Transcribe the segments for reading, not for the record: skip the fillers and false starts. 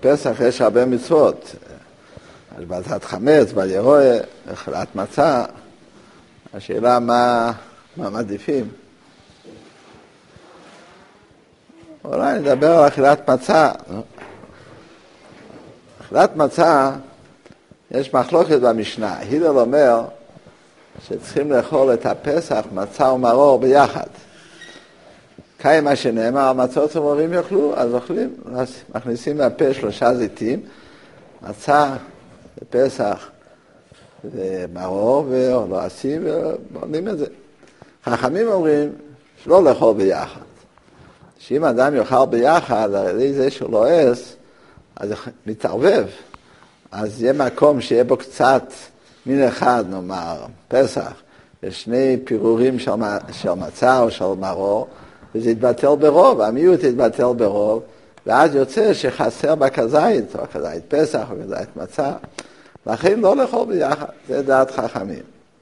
בפסח יש הרבה מצוות. השבתת חמץ, בל ירואה, אכילת מצה. השאלה מה מעדיפים. אולי נדבר על אכילת מצה. אכילת מצה, יש מחלוקת במשנה. הלל אומר שצריכים לאכול את הפסח, מצה ומרור ביחד. כאי מה שנאמר, מצות ומרורים יאכלו, אז אוכלים, מכניסים לפה 3 זיתים, מצה בפסח ומרור ולא עשים ובונים את זה. חכמים אומרים שלא לאכול ביחד. שאם אדם יאכל ביחד, הרי זה שהוא לועס, אז מתערבב. אז יהיה מקום שיהיה בו קצת מין אחד, נאמר, פסח, ושני פירורים של מצה או של מרור, וזה יתבטל ברוב, המיעוט יתבטל ברוב, ואז יוצא שחסר בכזית, או כזית פסח או כזית מצה, לכן לא לאכול ביחד, זה דעת חכמים.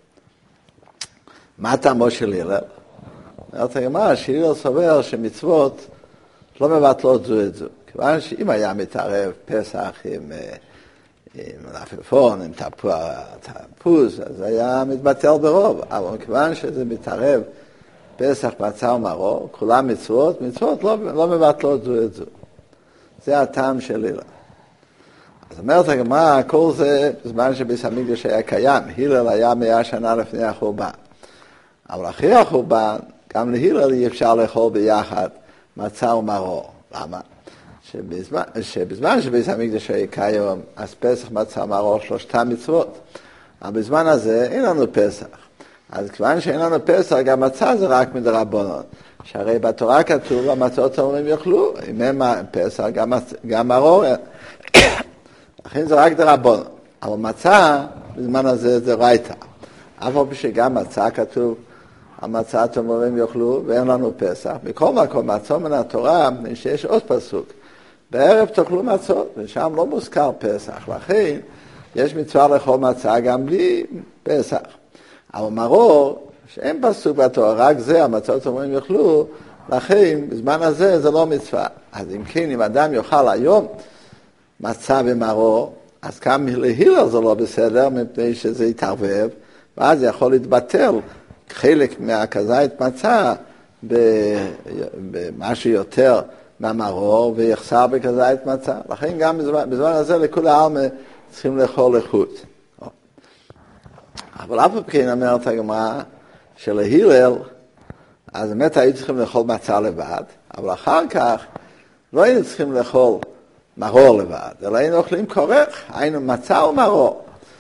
מה טעמו של הלל? אומרת הגמרא, שהלל סובר שמצוות לא מבטלות זו את זו. כיוון שאם היה מתערב פסח עם מלפפון, עם תפוז, אז היה מתבטל ברוב. אבל כיוון שזה מתערב פסח, מצה ומרור, כולם מצוות לא מבטלות זו את זו. זה הטעם של הלל. אז אומרת הגמרא, כל זה בזמן שבית המקדש היה קיים. הלל היה 100 שנה לפני החורבן. אבל אחרי החורבן, גם להלל אי אפשר לאכול ביחד מצה ומרור. למה? שבזמן שבית המקדש היה קיים, אז פסח, מצה ומרור 3 מצוות. אבל בזמן הזה אין לנו פסח. אז כיוון שאין לנו פסח, גם מצה זה רק מדרבנן. שהרי בתורה כתוב, המצות אומרים יאכלו, אם אין פסח, גם מרור. לכן זה רק דרבנן. אבל מצה, בזמן הזה זה רייתא. אף על פי שגם מצה כתוב, המצה אומרים יאכלו, ואין לנו פסח. בכל מקום, מצות מן התורה, שיש עוד פסוק. בערב תאכלו מצות, ושם לא מוזכר פסח. לכן, יש מצווה לאכול מצה גם בלי פסח. אבל מרור, שאין פסוק בתורה, רק זה, המצות אומרים יאכלו, לכן, בזמן הזה זה לא מצווה. אז אם כן, אם אדם יאכל היום מצה ומרור, אז גם להלל זה לא בסדר, מפני שזה יתערבב, ואז זה יכול להתבטל חלק מהכזית מצה במשהו יותר מהמרור, ויחסר בכזית מצה. לכן גם בזמן הזה לכל העלמא צריכים לאכול לחוד. אבל אף פעם אומרת הגמרא שלהלל, אז באמת היו צריכים לאכול מצה לבד, אבל אחר כך לא היינו צריכים לאכול מרור לבד, אלא היינו אוכלים כורך, היינו מצה ומרור.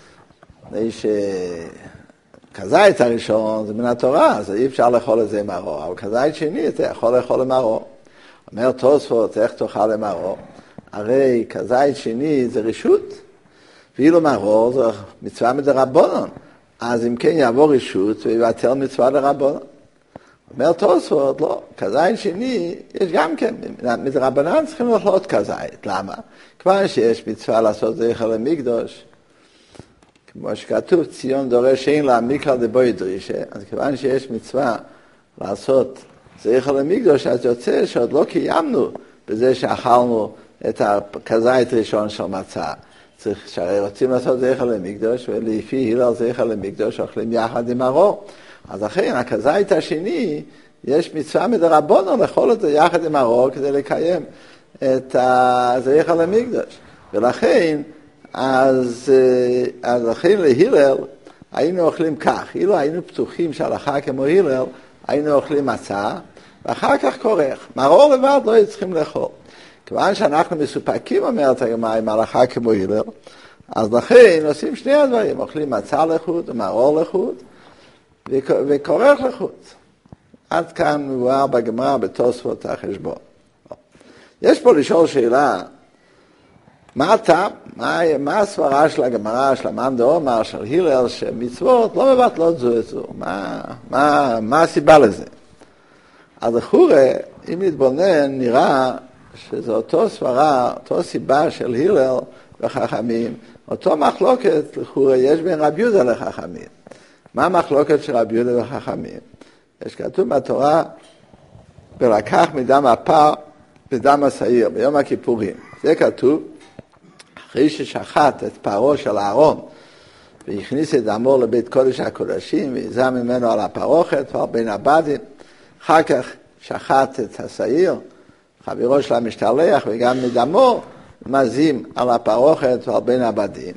כזית הראשון זה מן התורה, אז אי אפשר לאכול את זה עם מרור, אבל כזית שני אתה יכול לאכול עם מרור. אומר תוספות, איך תאכל עם מרור? הרי כזית שני זה רשות, ואילו מרור זה מצווה מדרבנן. אז אם כן יעבור רשות ויבטל מצווה דרבנן. אומר תוספות, לא, כזית שני יש גם כן, מדרבנן צריכים לאכול כזית. למה? כבר שיש מצווה לעשות זכר למקדוש, כמו שכתוב, ציון דורש שאין לה מקרא דבוי דרישה, אז כיוון שיש מצווה לעשות זכר למקדוש, אז יוצא שעוד לא קיימנו בזה שאכלנו את הכזית ראשון של מצה. שהרי רוצים לעשות זכר למקדוש, ולפי הלל זכר למקדוש אוכלים יחד עם מרור. אז אכן, הכזית השני, יש מצווה מדרבנן לאכול את זה יחד עם מרור, כדי לקיים את הזכר למקדוש. ולכן, אז לכן להלל, היינו אוכלים כך. אילו היינו פתוחים שהלכה כמו הלל, היינו אוכלים מצה, ואחר כך כורך. מרור לבד לא היו צריכים לאכול. כיוון שאנחנו מסופקים, אומרת הגמרא, עם הלכה כמו הלל, אז לכן עושים שני הדברים, אוכלים מצה לחוד ומרור לחוד, וכורך לחוד. עד כאן מבואר בגמרא בתוספות החשבון. יש פה לשאול שאלה, מה הטעם, מה הסברה של הגמרא, של המאן דאמר, של הלל, שמצוות לא מבטלות זו את זו, מה הסיבה לזה? אז לכאורה, אם נתבונן, נראה שזו אותו סברה, אותו סיבה של הלל וחכמים, אותו מחלוקת לכאורה יש בין רבי יהודה לחכמים. מה המחלוקת של רבי יהודה וחכמים? יש כתוב בתורה, ולקח מדם הפר ודם השעיר, ביום הכיפורים. זה כתוב, אחרי ששחט את פרעה של אהרון, והכניס את דמו לבית קודש הקודשים, ויזה ממנו על הפרוכת ועל בין הבדים, אחר כך שחט את השעיר, חברו שלה משתלח, וגם מדמו מזים על הפרוכת ועל בין הבדים.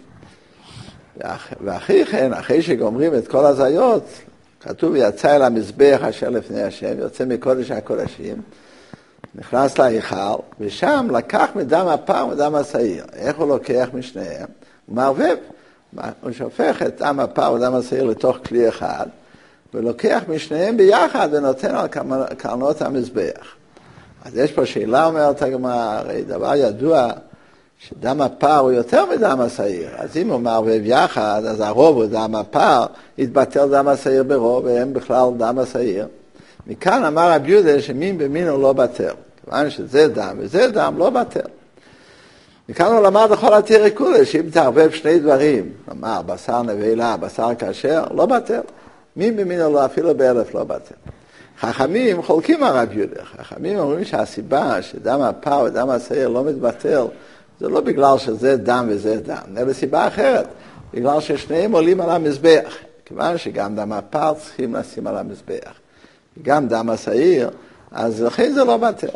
ואחרי כן, אחרי שגומרים את כל הזיות, כתוב יצא אל המזבח אשר לפני השם, יוצא מקודש הקודשים, נכנס להיכל, ושם לקח מדם הפר ודם השעיר. איך הוא לוקח משניהם? הוא מערבב. הוא שופך את דם הפר ודם השעיר לתוך כלי אחד, ולוקח משניהם ביחד ונותן על קרנות המזבח. אז יש פה שאלה, אומרת הגמרא, הרי דבר ידוע שדם הפר הוא יותר מדם השעיר. אז אם הוא מערבב יחד, אז הרוב הוא דם הפר, יתבטל דם השעיר ברוב, והם בכלל דם השעיר. מכאן אמר רבי יהודה שמין במין הוא לא בטל. כיוון שזה דם וזה דם לא בטל. מכאן הוא למד לכל התירי כולה, שאם תערבב שני דברים, אמר בשר נבלה, בשר כשר, לא בטל. מין במין הוא לא, אפילו באלף לא בטל. חכמים חולקים על רבי יהודה. חכמים אומרים שהסיבה שדם הפר ודם השעיר לא מתבטל, זה לא בגלל שזה דם וזה דם, אלא סיבה אחרת. בגלל ששניהם עולים על המזבח. כיוון שגם דם הפר צריכים לשים על המזבח. גם דם השעיר, אז לכן זה לא בטל.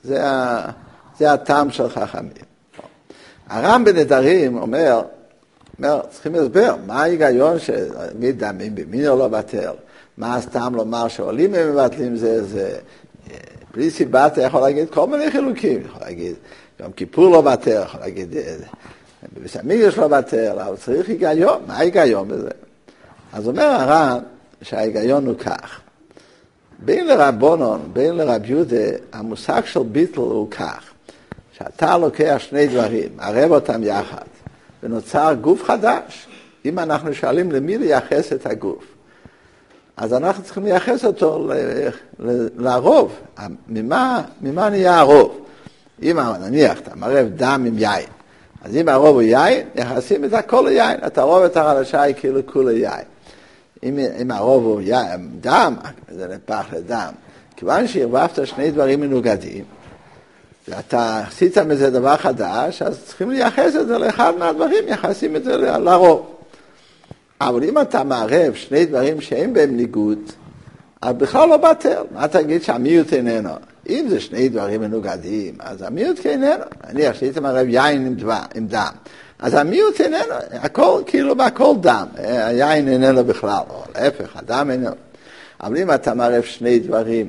זה הטעם של חכמים. הר"ם בנדרים אומר, צריכים להסבר, מה ההיגיון שמי דמים במין או לא בטל? מה הסתם לומר שעולים הם מבטלים זה? בלי סיבה אתה יכול להגיד כל מיני חילוקים, יכול להגיד, יום כיפור לא בטל, יכול להגיד, בסמיגש לא בטל, אבל צריך היגיון, מה ההיגיון בזה? אז אומר הר"ם שההיגיון הוא כך, בין לרבונון, בין לרב יהודה, המושג של ביטל הוא כך, שאתה לוקח שני דברים, ערב אותם יחד, ונוצר גוף חדש. אם אנחנו שואלים למי לייחס את הגוף, אז אנחנו צריכים לייחס אותו לרוב. ממה נהיה הרוב? אם נניח, אתה מערב דם עם יין, אז אם הרוב הוא יין, ייחסים את הכל ליין, את הרוב את הרלשה היא כאילו כולה יין. אם הרוב הוא דם, זה נפח לדם. כיוון שהרבבת שני דברים מנוגדים, ואתה עשית מזה דבר חדש, אז צריכים לייחס את זה לאחד מהדברים, יחסים את זה לרוב. אבל אם אתה מערב שני דברים שאין בהם ניגוד, אז בכלל לא בטל. מה תגיד שהמיעוט איננו? אם זה שני דברים מנוגדים, אז המיעוט איננו. נניח שהיית מערב יין עם דם. אז המיעוט איננו, הכל כאילו בהכל דם, היין איננו בכלל, או להפך, הדם איננו. אבל אם אתה מערב שני דברים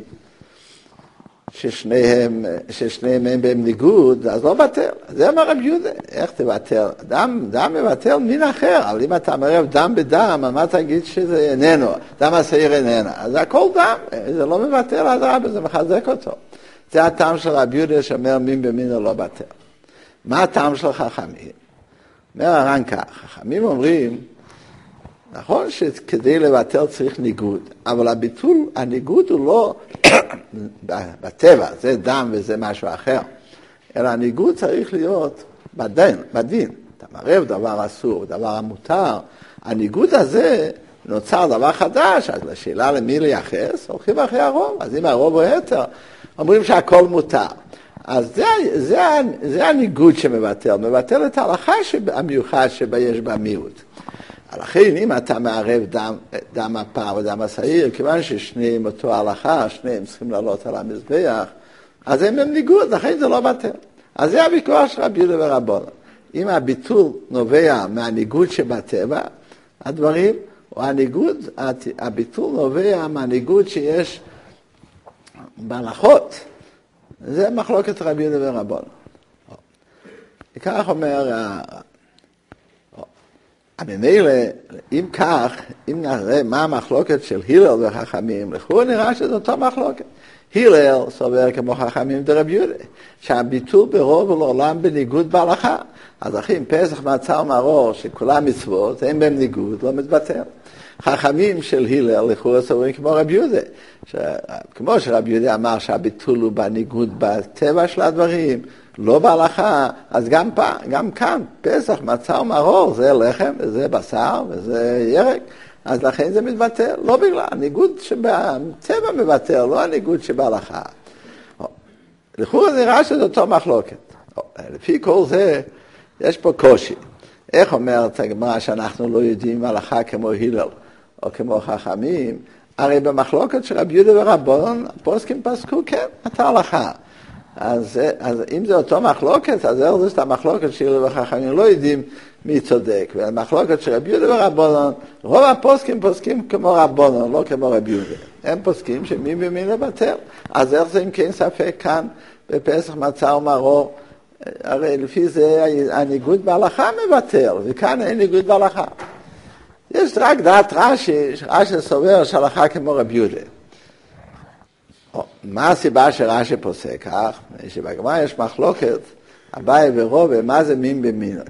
ששניהם הם בהם ניגוד, אז לא בטל. זה אמר רבי יהודה, איך תבטל? דם מבטל מין אחר, אבל אם אתה מערב דם בדם, מה תגיד שזה איננו, דם השעיר איננו, אז הכל דם, זה לא מבטל עד רבה, זה מחזק אותו. זה הטעם של רבי יהודה שאומר מין במין לא בטל. מה הטעם של חכמים? אומר הר"ן כך, חכמים אומרים, נכון שכדי לבטל צריך ניגוד, אבל הניגוד הוא לא בטבע, זה דם וזה משהו אחר, אלא הניגוד צריך להיות בדין. אתה מערב דבר אסור, דבר המותר, הניגוד הזה נוצר דבר חדש, אז לשאלה למי לייחס, הולכים אחרי הרוב, אז אם הרוב הוא היתר, אומרים שהכל מותר. אז זה הניגוד מבטל את ההלכה המיוחד שיש במיעוט. לכן אם אתה מערב דם הפר ודם השעיר, כיוון ששניהם אותו ההלכה, שניהם צריכים לעלות על המזבח, אז הם ניגוד, לכן זה לא בטל. אז זה הוויכוח של רבי יהודה ורבונן. אם הביטול נובע מהניגוד שבטבע, הדברים, או הביטול נובע מהניגוד שיש בהלכות, זה מחלוקת רבי יהודה ורבונן. וכך אומר, ממילא, אם כך, אם נראה מה המחלוקת של הלל וחכמים, לכאורה נראה שזו אותה מחלוקת. הלל סובר כמו חכמים דרבי יהודה, שהביטול ברוב ולעולם בניגוד בהלכה. אז אחים, פסח מצה ומרור, שכולם מצוות, הם בהם ניגוד, לא מתבטל. חכמים של הלל לכאורה סוברים כמו רבי יהודה, כמו שרבי יהודה אמר שהביטול הוא בניגוד בטבע של הדברים, לא בהלכה, אז גם כאן, פסח, מצה ומרור, זה לחם, וזה בשר, וזה ירק, אז לכן זה מתבטל, לא בגלל, הניגוד שבטבע מבטל, לא הניגוד שבהלכה. לכאורה נראה שזה אותו מחלוקת. לפי כל זה, יש פה קושי. איך אומרת הגמרא שאנחנו לא יודעים הלכה כמו הלל או כמו חכמים? הרי במחלוקת של רבי יהודה ורבון, הפוסקים פסקו, כן, אתה הלכה. אז אם זה אותו מחלוקת, אז איך זאת המחלוקת של הלל וחכמים? לא יודעים מי צודק. והמחלוקת של רבי יהודה ורבון, רוב הפוסקים פוסקים כמו רבון, לא כמו רבי יהודה. הם פוסקים שמי במין לבטל. אז איך זה אם כן ספק כאן בפסח מצה ומרור? הרי לפי זה הניגוד בהלכה מבטל, וכאן אין ניגוד בהלכה. יש רק דעת רש"י, רש"י סובר שהלכה כמו רבי יהודה. מה הסיבה שרש"י פוסק כך? שבגמרא יש מחלוקת, אביי ורובה, מה זה מין במינוי?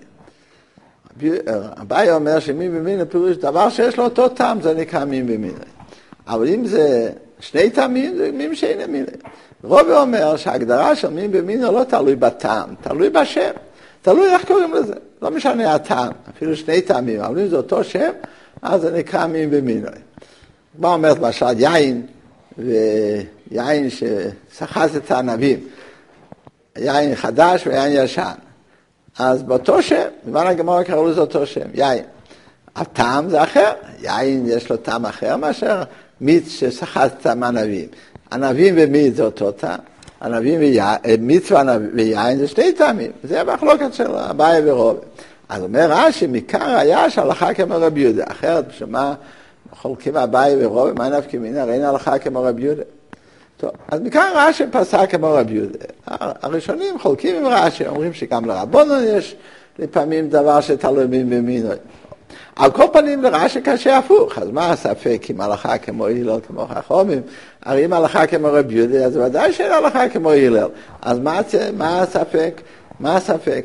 אביי אומר שמין במינוי פירוש דבר שיש לו אותו טעם, זה נקרא מין במינוי. אבל אם זה שני טעמים, זה מין שאין מינוי. רובה אומר שההגדרה של מין במינוי לא תלוי בטעם, תלוי בשם. תלוי איך קוראים לזה. לא משנה הטעם, אפילו שני טעמים, אבל אם זה אותו שם, אז זה נקרא מין במינוי. מה אומרת למשל יין, ויין שסחס את הענבים, יין חדש ויין ישן. אז באותו שם, בזמן הגמרא קראו לזה אותו שם, יין. הטעם זה אחר, יין יש לו טעם אחר מאשר מיץ שסחס את הענבים. ענבים ומיץ זה אותו טעם. ענבים מיץ ויין זה שני טעמים. זה המחלוקת של אביי ורובה. אז אומר רש"י, מכאן היה שהלכה כמו רבי יהודה. אחרת, שמה חולקים אביי ורובה, מה נפקא מינה? הרי אין הלכה כמו רבי יהודה. טוב, אז מכאן רש"י פסק כמו רבי יהודה. הראשונים חולקים עם רש"י, אומרים שגם לרבנן יש לפעמים דבר שתלוי במינוי. על כל פנים לרש"י קשה הפוך, אז מה הספק אם הלכה כמו הלל, כמו חכמים? הרי אם הלכה כמו רבי יהודה, אז ודאי שאין הלכה כמו הלל. אז מה הספק? מה הספק?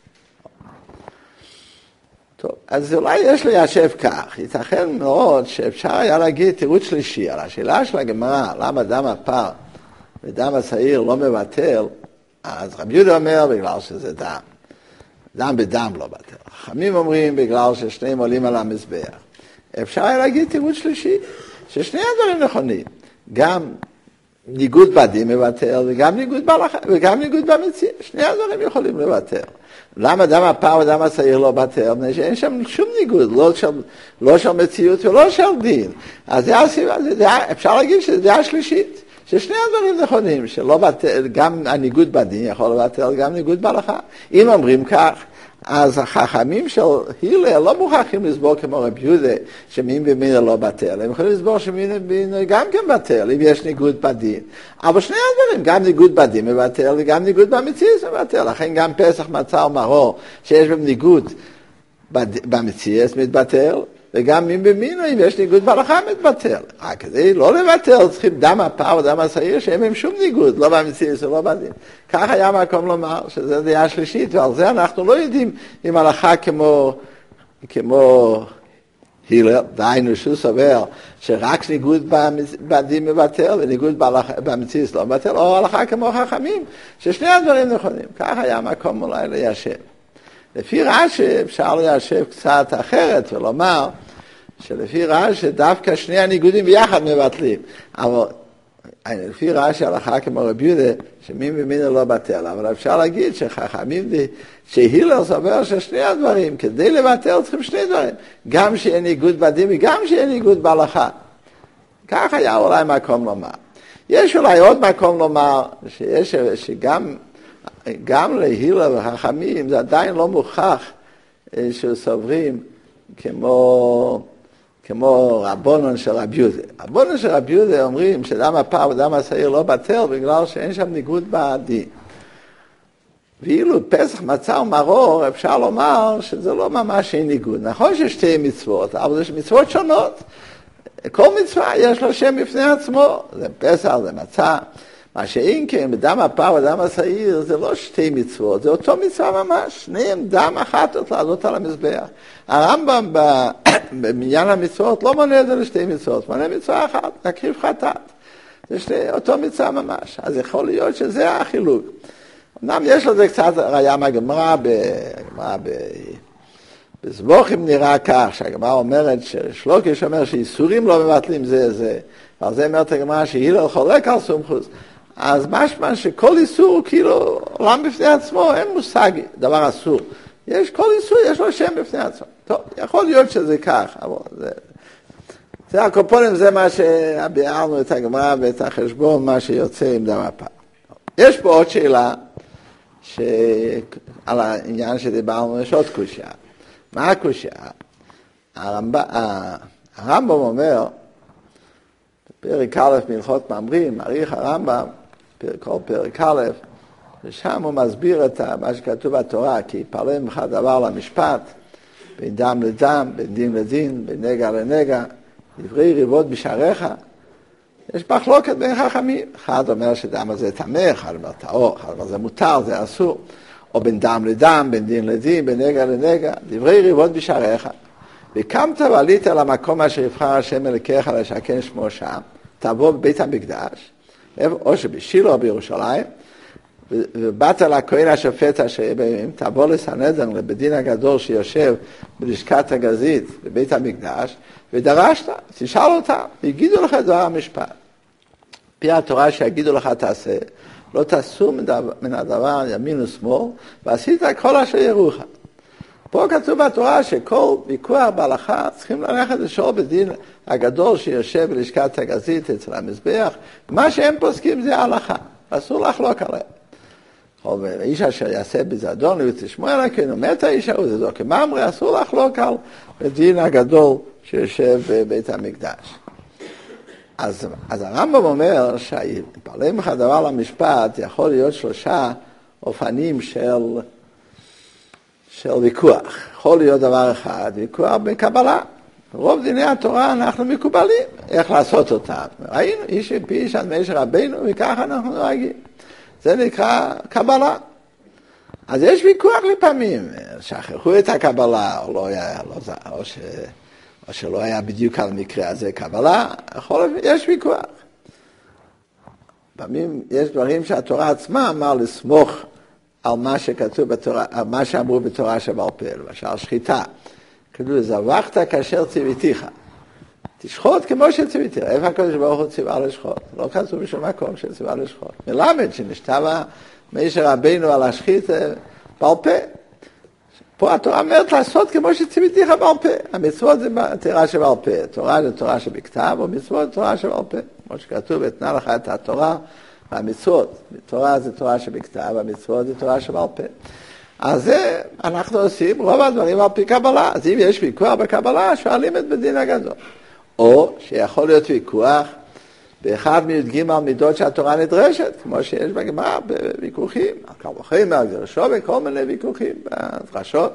טוב, אז אולי יש ליישב כך, ייתכן מאוד שאפשר היה להגיד תירוץ שלישי על השאלה של הגמרא, למה דם הפר ודם השעיר לא מבטל, אז רבי יהודה אומר בגלל שזה דם. דם בדם לא בטל. חכמים אומרים בגלל ששניהם עולים על המזבח. אפשר היה להגיד תירוץ שלישי, ששני הדברים נכונים. גם ניגוד בדין מבטל וגם ניגוד במציאות. שני הדברים יכולים לבטל. למה דם הפר ודם השעיר לא בטל? אין שם שום ניגוד, לא של מציאות ולא של דין. אז זה הסיבה, אפשר להגיד שזה דעה שלישית. ששני הדברים נכונים, שלא בטל, גם הניגוד בדין יכול לבטל, גם ניגוד בהלכה. אם אומרים כך, אז החכמים של הלל לא מוכרחים לסבור כמו רבי יהודה, שמין במינוי לא בטל. הם יכולים לסבור שמין במינוי גם כן בטל, אם יש ניגוד בדין. אבל שני הדברים, גם ניגוד בדין מבטל, וגם ניגוד במציאות מבטל. לכן גם פסח מצה ומרור, שיש בהם ניגוד במציאות מתבטל, וגם מין במינוי, אם יש ניגוד בהלכה מתבטל. רק כדי לא לבטל, צריכים דם הפר ודם השעיר, שאין הם שום ניגוד, לא במציאות ולא בדין. כך היה מקום לומר, שזה דעה שלישית, ועל זה אנחנו לא יודעים אם הלכה כמו הלל, דהיינו שהוא סובר, שרק ניגוד בדין מבטל, וניגוד במציאות לא מבטל, או הלכה כמו חכמים, ששני הדברים נכונים. כך היה מקום אולי ליישב. לפי רש"י אפשר ליישב קצת אחרת ולומר שלפי רש"י דווקא שני הניגודים ביחד מבטלים. אבל לפי רש"י הלכה כמו רבי יהודה שמין במינוי לא בטל. אבל אפשר להגיד שחכמים שהלל סובר ששני הדברים, כדי לבטל צריכים שני דברים. גם שיהיה ניגוד בדין וגם שיהיה ניגוד בהלכה. כך היה אולי מקום לומר. יש אולי עוד מקום לומר שגם להלל וחכמים זה עדיין לא מוכח שסוברים כמו רבנן של רבי יהודה. רבנן של רבי יהודה אומרים שדם הפר ודם השעיר לא בטל בגלל שאין שם ניגוד בדין. ואילו פסח מצה ומרור אפשר לומר שזה לא ממש אין ניגוד. נכון ששתי מצוות, אבל זה מצוות שונות. כל מצווה יש לו שם בפני עצמו, זה פסח, זה מצה. מה שאם כן, בדם הפר ודם השעיר, זה לא שתי מצוות, זה אותו מצווה ממש, שניהם דם אחת לעלות על המזבח. הרמב"ם במניין המצוות לא מונה את זה לשתי מצוות, מונה מצווה אחת, להקריב חטאת. זה אותו מצווה ממש, אז יכול להיות שזה החילוק. אמנם יש לזה קצת ראיה מהגמרא, בסבוכים נראה כך, שהגמרא אומרת ששלוקיש אומר שאיסורים לא מבטלים זה, ועל זה אומרת הגמרא שהלל חולק על סומכוס. אז משמע שכל איסור הוא כאילו עולם בפני עצמו, אין מושג דבר אסור. יש כל איסור, יש לו שם בפני עצמו. טוב, יכול להיות שזה כך, אבל זה הקופונים, זה מה שביארנו את הגמרא ואת החשבון, מה שיוצא עם דבר פעם. יש פה עוד שאלה, על העניין שדיברנו, יש עוד קושיה. מה הקושיה? הרמב"ם אומר, פרק א' מלכות מאמרים, מעריך הרמב"ם, כל פרק א', ושם הוא מסביר את מה שכתוב בתורה, כי יפלא ממך דבר למשפט, בין דם לדם, בין דין לדין, בין נגע לנגע, דברי ריבות בשעריך. יש מחלוקת בין חכמים. אחד אומר שדם הזה טמא, אחד אומר טהור, אחד אומר זה מותר, זה אסור. או בין דם לדם, בין דין לדין, בין נגע לנגע, דברי ריבות בשעריך. וקמת ועלית למקום אשר יבחר השם אלוקיך לשכן שמו שם, תבוא בבית המקדש, או שבשילה או בירושלים, ובאת לכהן השופט אשר יהיה בימים, תבוא לסנהדרין, לבית דין הגדול שיושב בלשכת הגזית בבית המקדש, ודרשת, תשאל אותם, ויגידו לך דבר המשפט. פי התורה שיגידו לך תעשה, לא תעשו מן הדבר ימין ושמאל, ועשית כל אשר ירוך. פה כתוב בתורה שכל ויכוח בהלכה צריכים ללכת לשאול בדין הגדול שיושב בלשכת הגזית אצל המזבח, מה שהם פוסקים זה ההלכה, אסור לחלוק עליהם. ואיש אשר יעשה בזדון ותשמוע אלוקינו, מת האיש ההוא, זה לא כמאמרי, אסור לחלוק על בדין הגדול שיושב בבית המקדש. אז הרמב"ם אומר שיפלא ממך דבר למשפט, יכול להיות 3 אופנים של ויכוח. יכול להיות דבר אחד, ויכוח בקבלה. רוב דיני התורה אנחנו מקובלים, איך לעשות אותם. ראינו, איש מפי איש עד משה רבינו, וככה אנחנו נוהגים. זה נקרא קבלה. אז יש ויכוח לפעמים, שכחו את הקבלה, או שלא היה בדיוק על המקרה הזה קבלה, יש ויכוח. לפעמים יש דברים שהתורה עצמה אמר לסמוך על מה שכתוב בתורה, על מה שאמרו בתורה שבעל פה, למשל שחיטה. כתוב, זבחת כאשר ציוויתיך. תשחוט כמו שציוויתיך. איפה הקדוש ברוך הוא ציווה לשחוט? לא כתוב בשום מקום שציווה לשחוט. מלמד שנשתבע משה רבינו על השחית בעל פה. פה התורה אומרת לעשות כמו שציוויתיך בעל פה. המצוות זה תורה שבעל פה. תורה זה תורה שבכתב, ומצוות זה תורה שבעל פה. כמו שכתוב, אתנה לך את התורה והמצוות. תורה זה תורה שבכתב, המצוות זה תורה שבעל פה. אז זה אנחנו עושים רוב הדברים על פי קבלה. אז אם יש ויכוח בקבלה, שואלים את בדין הגדול. או שיכול להיות ויכוח באחד מי"ג מידות שהתורה נדרשת, כמו שיש בגמרא בוויכוחים, קל וחומר, גרשו וכל מיני ויכוחים בדרשות.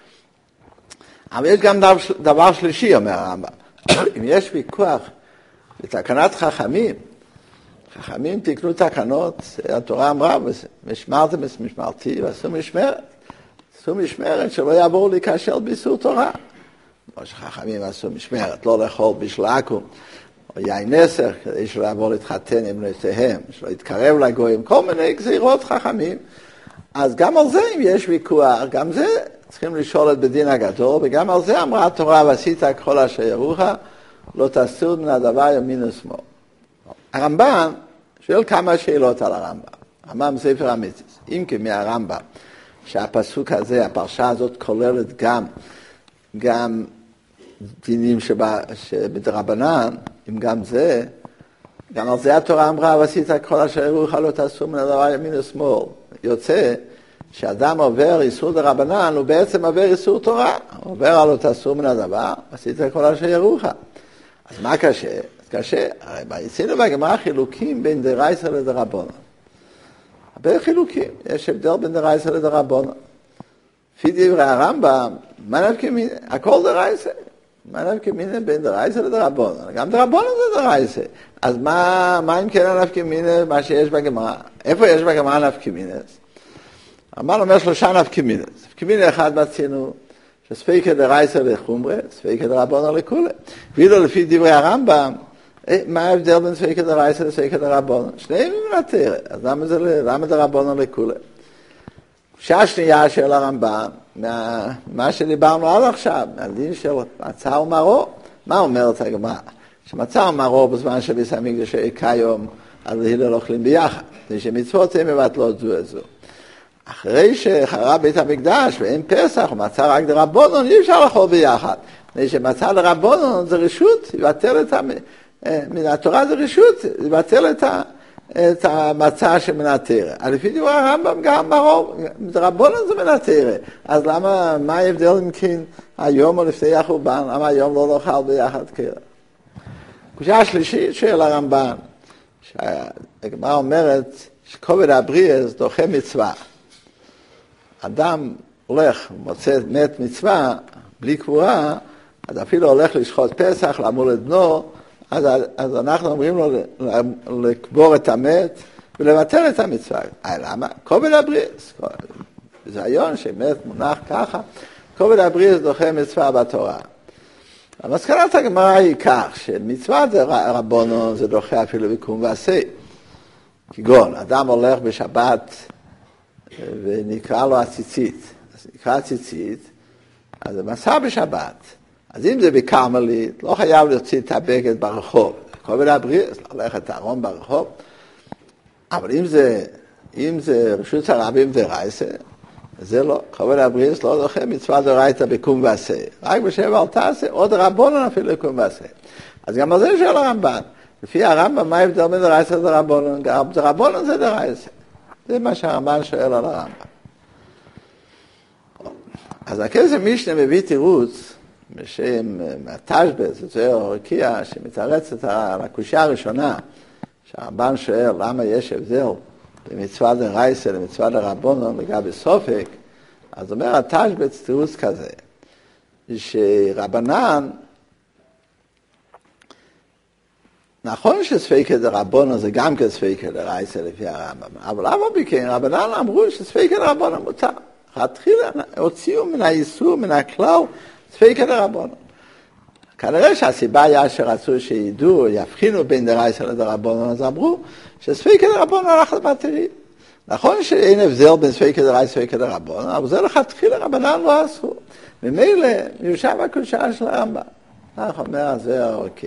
אבל יש גם דבר שלישי, אומר הרמב"ם. אם יש ויכוח בתקנת חכמים, חכמים תקנו תקנות, התורה אמרה, משמרתם את משמרתי ועשו משמרת. עשו משמרת שלא יעבור להיכשל באיסור תורה. כמו שחכמים עשו משמרת, לא לאכול בשל עכו"ם, או יין נסך, כדי שלא יעבור להתחתן עם בנותיהם, שלא יתקרב לגויים, כל מיני גזירות חכמים. אז גם על זה אם יש ויכוח, גם זה צריכים לשאול את בדין הגדול, וגם על זה אמרה התורה, ועשית כל אשר יורוך, לא תסור מן הדבר ימין ושמאל. הרמב"ם שואל כמה שאלות על הרמב"ם. הרמב"ם ספר המצוות. אם כי מהרמב"ם, שהפסוק הזה, הפרשה הזאת כוללת גם דינים שבדרבנן, אם גם זה, גם על זה התורה אמרה, ועשית כל אשר יורוך לא תסור מן הדבר ימין ושמאל. יוצא שאדם עובר איסור דרבנן, הוא בעצם עובר איסור תורה. הוא עובר על לא תסור מן הדבר, ועשית כל אשר יורוך. אז מה קשה? קשה. הרי עשינו בגמרא חילוקים בין דרייסא לדרבנן. הרבה חילוקים. יש הבדל בין דרייסא לדרבנן. לפי דברי הרמב"ם, מה נפקא מינה? הכל דרייסא. מה נפקא מינה בין דרייסא לדרבנן? גם דרבנן זה דרייסא. אז מה אם כן נפקא מינה מה שיש בגמרא? איפה יש בגמרא נפקא מינה? הרמב"ם אומר 3 נפקא מינה. נפקא מינה אחד מצינו, שספיקא דרייסא לחומרא, ספיקא דרבנן לכולי. ואילו לפי דברי הרמב"ם, מה ההבדל בין ספיקא דרייסא לספיקא דרבנן? שניהם מן התורה. אז למה דרבנן לכולי? שעה שנייה של הרמב"ם, מה שדיברנו עד עכשיו, מהדין של מצה ומרור. מה אומרת הגמרא? שמצה ומרור בזמן שביס המקדש כיום, אז הלל אוכלים ביחד. זה שמצוות הן מבטלות זו את זו. אחרי שחרב בית המקדש ואין פסח, הוא מצא רק דרבנן, אי אפשר לאכול ביחד. מפני שמצא דרבנן זה רשות, יבטל מן התורה זה רשות, יבטל את המצע שמן התורה. לפי דברי הרמב"ם גם ברור, דרבנן זה מן התורה. אז למה, מה ההבדל אם כן היום או לפני החורבן, למה היום לא נאכל ביחד ככה? קושייה השלישית של הרמב"ן, שהגמרא אומרת שכובד הבריאס דוחה מצווה. אדם הולך, מוצא מת מצווה, בלי קבורה, אז אפילו הולך לשחוט פסח, למול את בנו, אז אנחנו אומרים לו לקבור את המת ולבטל את המצווה. למה? כובד הבריאס. זה היום שמת מונח ככה, כובד הבריאס דוחה מצווה בתורה. המסקנת הגמרא היא כך, שמצוות רבנן זה דוחה אפילו בקום ועשה. כגון, אדם הולך בשבת ונקרא לו הציצית. אז נקרא הציצית, אז זה מסע בשבת. אז אם זה בקרמלית, לא חייב להוציא את הבגד ברחוב. כובד הבריאס, ללכת ארון ברחוב. אבל אם זה רשות הרבים דרייסה, זה לא, כובד הבריאס לא דוחה מצווה דרייתא בקום ועשה. רק בשב אל תעשה, עוד רבנן אפילו לקום ועשה. אז גם על זה שואל הרמב"ן. לפי הרמב"ן, מה ההבדל בין דרייסה לדרבנן? דרבנן זה דרייסה. זה מה שהרמב"ן שואל על הרמב"ן. אז הכסף משנה מביא תירוץ, בשם התשבץ, זה אורקיה, שמתרצת על הקושייה הראשונה, שהרמב"ן שואל למה יש הבדל במצווה דרייסה למצווה דרבנן לגבי סופק, אז אומר התשבץ תירוץ כזה, שרבנן, נכון שספיקא דרבנן זה גם כספיקא דרייסה לפי הרמב"ם, אבל למה בכן רבנן אמרו שספיקא דרבנן מותר, התחילה הוציאו מן האיסור, מן הכלל, ספיקא דרבנן. כנראה שהסיבה היה שרצו שידעו, יבחינו בין דרייסה לדרבנן, אז אמרו שספיקא דרבנן הלך למתירים. נכון שאין הבדל בין ספיקא דרייסה וספיקא דרבנן, אבל זה לכתחילה רבנן לא עשו. ממילא מיושב הקושייה של הרמב"ם. כך אומר זה אוקיי.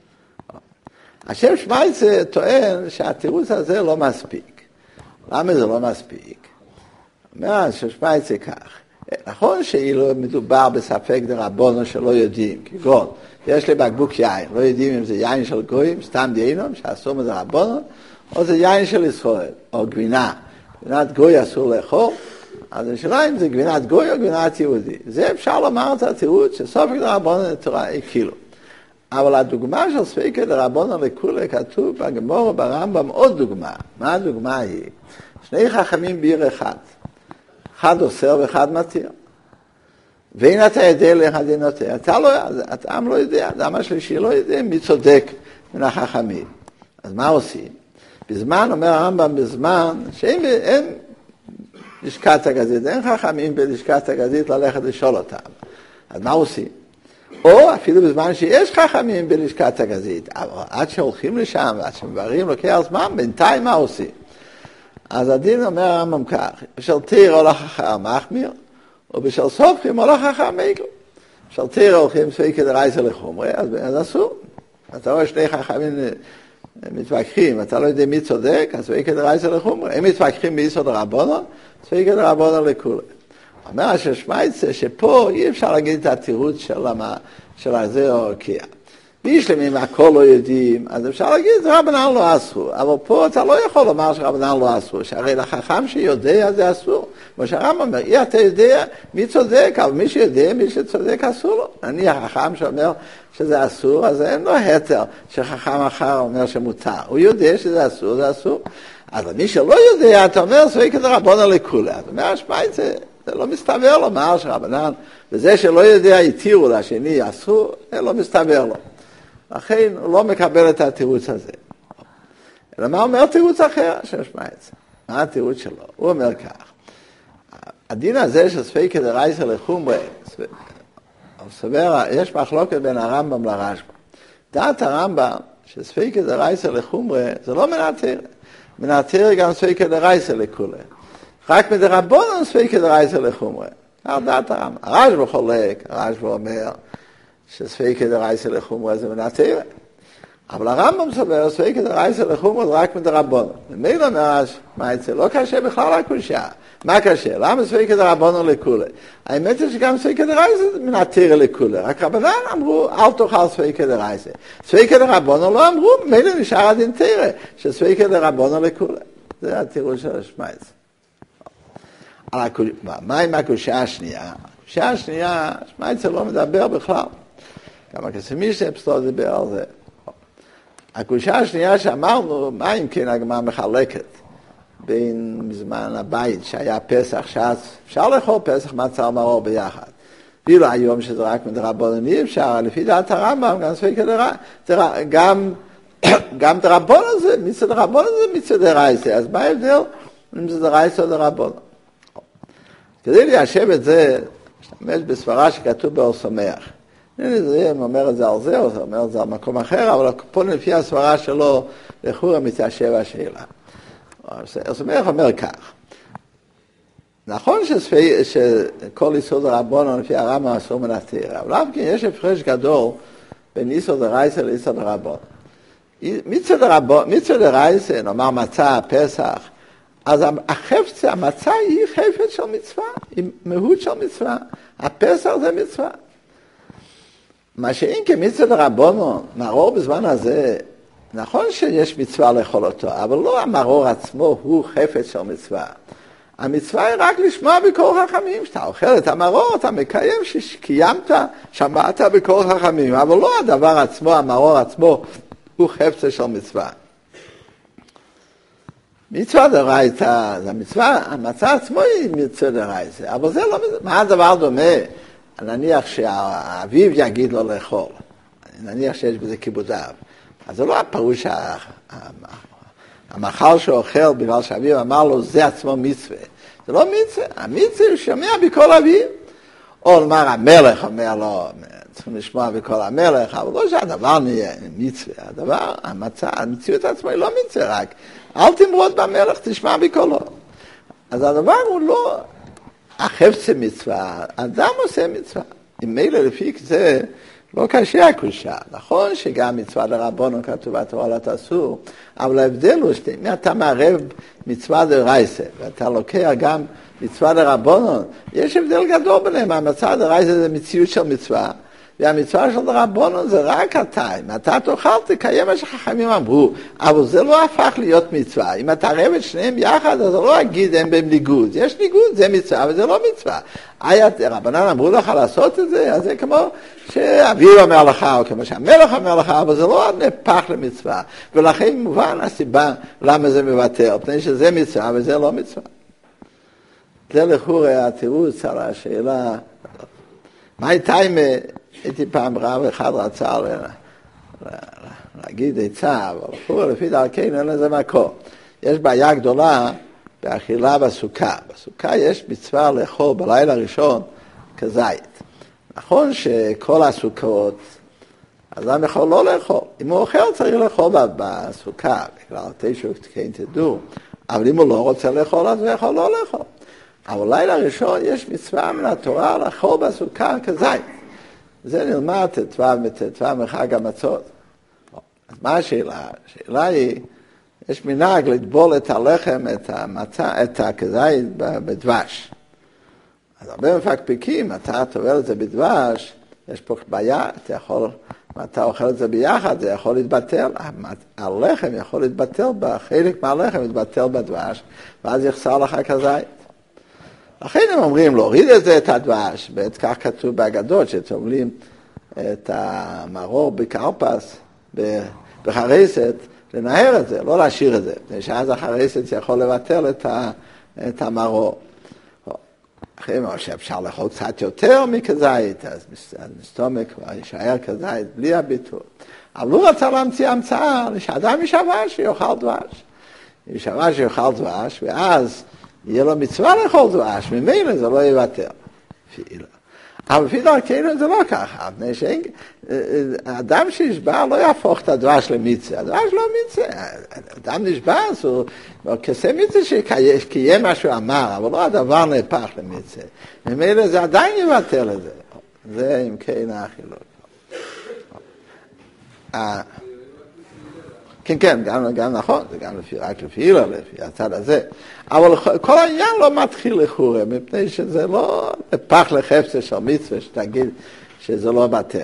השם שמייצר טוען שהתירוץ הזה לא מספיק. למה זה לא מספיק? אומר השם שמייצר כך. נכון שאילו מדובר בספק דרבנן שלא יודעים, כגון, יש לי בקבוק יין, לא יודעים אם זה יין של גויים, סתם דיינם, שאסור מדרבנן, או זה יין של ישראל, או גבינה. גבינת גוי אסור לאכול, אז השאלה אם זה גבינת גוי או גבינת יהודי. זה אפשר לומר את התירוץ שספק דרבנן לתורה כאילו. אבל הדוגמה של ספיקא דרבנן לכולי כתוב בגמרא ברמב"ם עוד דוגמה. מה הדוגמה היא? שני חכמים בעיר אחד. אחד אוסר ואחד מתיר. ואין אתה יודע לאחד אינותיה. אתה לא יודע, האדם השלישי לא יודע מי צודק מן החכמים. אז מה עושים? בזמן, אומר הרמב"ם, בזמן שאין לשכת הגזית, אין חכמים בלשכת הגזית ללכת לשאול אותם. אז מה עושים? או אפילו בזמן שיש חכמים בלשכת הגזית, אבל עד שהולכים לשם ועד שמבררים לוקח זמן, בינתיים מה עושים? אז הדין אומר הרמב"ם כך, בשל תיר הולך חכם מחמיר, ובשל סופכים הולך חכם מגל. בשל תיר הולכים ספיקא דרייסה לחומרי, אז אסור. אתה רואה שני חכמים מתווכחים, אתה לא יודע מי צודק, אז ספיקא דרייסה לחומרי. הם מתווכחים ביסוד רבנן, ספיקא דרבנן לכולי. אומר השם שמייצר שפה אי אפשר להגיד את התירוץ של הזה אורקיה. בישלמים הכל לא יודעים, אז אפשר להגיד, רבנן לא אסור. אבל פה אתה לא יכול לומר שרבנן לא אסור, שהרי לחכם שיודע זה אסור. כמו שהרמב"ם אומר, אי אתה יודע מי צודק, אבל מי שיודע, מי שצודק אסור לו. אני החכם שאומר שזה אסור, אז אין לו היתר שחכם אחר אומר שמותר. הוא יודע שזה אסור, זה אסור. אז מי שלא יודע, אתה אומר, ספיקא דרבנן לכולי. אז אומר השמייצר, זה לא מסתבר לומר שרבנן, וזה שלא יודע התירו לשני אסור, זה לא מסתבר לו. לכן הוא לא מקבל את התירוץ הזה. אלא מה אומר תירוץ אחר ששמע את זה? מה התירוץ שלו? הוא אומר כך, הדין הזה של ספיקא דרייסה לחומרי, יש מחלוקת בין הרמב"ם לרשב"א. דעת הרמב"ם שספיקא דרייסה לחומרי זה לא מן התורה. מן התורה גם ספיקא דרייסה לכולי. רק מדרבנן ספיקא דרייסה לחומרי. כך דעת הרמב"ם. הרשב"א חולק, הרשב"א אומר, שספיקא דרייסה לחומרי זה מן התורה. אבל הרמב"ם סובר, ספקא דרייסא לחומרא רק מדרבנן. ממילא אומר מייצא, לא קשה בכלל הקושייה. מה קשה? למה ספקא דרבנן לכולי? האמת היא שגם ספקא דרייסא מן התירא לכולי. רק רבנן אמרו, אל תאכל ספקא דרייסא. ספקא דרבנן לא אמרו, ממילא נשאר הדין תירא, שספקא דרבנן לכולי. זה התירוץ של השמייץ. מה עם הקושייה השנייה? הקושייה השנייה, שמייץ לא מדבר בכלל. גם הקסימישנה פסטור דיבר על זה. הקושייה השנייה שאמרנו, מה אם כן הגמרא מחלקת בין מזמן הבית שהיה פסח, אפשר לאכול פסח מצה ומרור ביחד. ואילו היום שזה רק מדרבנן אי אפשר, לפי דעת הרמב"ם, גם ספקא דרבנן, גם דרבנן זה, מצד דרבנן זה מצד דרייסא, אז מה ההבדל אם זה דרייסא או דרבנן? כדי ליישב את זה, משתמש בסברה שכתוב באור שמח. הוא אומר את זה על זה, הוא אומר את זה על מקום אחר, אבל פה לפי הסברה שלו, לכאורה מתיישב השאלה. אור שמח אומר כך, נכון שכל איסור דרבנן לפי הרמב"ם אסור מן התירא, אבל אף כן יש הפרש גדול בין איסור דרייסא לאיסור דרבנן. מצווה דרייסא, נאמר מצה, פסח, אז החפצה, המצה היא חפץ של מצווה, היא מהות של מצווה. הפסח זה מצווה. מה שאין כמצווה דרבנן, מרור בזמן הזה, נכון שיש מצווה לאכול אותו, אבל לא המרור עצמו הוא חפץ של מצווה. המצווה היא רק לשמוע בקול חכמים. שאתה אוכל את המרור, אתה מקיים שקיימת, שמעת בקול חכמים, אבל לא הדבר עצמו, המרור עצמו, הוא חפץ של מצווה. מצווה דרייסא, המצווה, המצה עצמו היא מצווה דרייסא, אבל זה לא, מה הדבר דומה? נניח שהאביב יגיד לו לאכול, נניח שיש בזה כיבוד אב, אז זה לא הפירוש המאכל שאוכל בגלל שהאביב אמר לו, זה עצמו מצווה. זה לא מצווה, המצווה הוא שומע בקול אביב. או לומר, המלך אומר לו, צריכים לשמוע בקול המלך, אבל לא שהדבר נהיה מצווה, הדבר, המציאות עצמה היא לא מצווה רק. אל תמרוד במלך, תשמע בקולו. אז הדבר הוא לא החפץ מצווה, אדם עושה מצווה. אם מילא לפי זה, לא קשה הקושייה. נכון שגם מצווה דרבנן כתוב בתורה לא תעשו, אבל ההבדל הוא שאם אתה מערב מצווה דרייסא, ואתה לוקח גם מצווה דרבנן, יש הבדל גדול ביניהם. המצווה דרייסא זה מציאות של מצווה, והמצווה של דרבנן זה רק אתה. אם אתה תאכל, תקיים מה שחכמים אמרו, אבל זה לא הפך להיות מצווה. אם אתה ערב את שניהם יחד, אז לא אגיד הם בניגוד. יש ניגוד, זה מצווה, אבל זה לא מצווה. רבנן אמרו לך לעשות את זה, אז זה כמו שאביב אומר לך, או כמו שהמלך אומר לך, אבל זה לא נהפך למצווה. ולכן מובן הסיבה למה זה מבטל, פני שזה מצווה וזה לא מצווה. זה לכאורה התירוץ על השאלה, מה הייתה אם הייתי פעם רב אחד רצה להגיד עצה, אבל לכאורה לפי דרכנו אין לזה מקום. יש בעיה גדולה באכילה בסוכה. בסוכה יש מצווה לאכול בלילה הראשון כזית. נכון שכל הסוכות, אדם יכול לא לאכול. אם הוא אוכל צריך לאכול בסוכה, בגלל תשע כן תדעו. אבל אם הוא לא רוצה לאכול, אז הוא יכול לא לאכול. אבל לילה ראשון יש מצווה מן התורה לאכול בסוכה כזית. זה נלמד ט"ו מחג המצות. אז מה השאלה? השאלה היא, יש מנהג לטבול את הלחם, את המצה, את הכזית בדבש. אז הרבה מפקפקים, אתה טובל את זה בדבש, יש פה בעיה, אתה אוכל את זה ביחד, זה יכול להתבטל, הלחם יכול להתבטל, חלק מהלחם יתבטל בדבש, ואז יחסר לך כזית. לכן הם אומרים, להוריד את זה, את הדבש, וכך כתוב באגדות, שטובלים את המרור בקרפס, בחרסת, לנהר את זה, לא להשאיר את זה, שאז החרסת יכול לבטל את המרור. אחרי שאפשר לאכול קצת יותר מכזית, אז מסתומק כבר יישאר כזית בלי הביטול. אבל הוא רצה להמציא המצאה, שאדם ישבש שיאכל דבש. ישבש שיאכל דבש, ואז יהיה לו מצווה לאכול דבש, ממילא זה לא יבטל. אבל לפי דרכנו זה לא ככה, אדם שישבע לא יהפוך את הדבש למצווה, הדבש לא מצווה, אדם נשבע, הוא כסה מצווה שקיים מה שהוא אמר, אבל לא הדבר נהפך למצווה, ממילא זה עדיין יבטל את זה, זה אם כן החילוק. כן, גם נכון, זה גם רק לפי הילה, לפי הצד הזה. אבל כל העניין לא מתחיל לחורה, מפני שזה לא פח לחפצה של מצווה, שתגיד שזה לא בטל.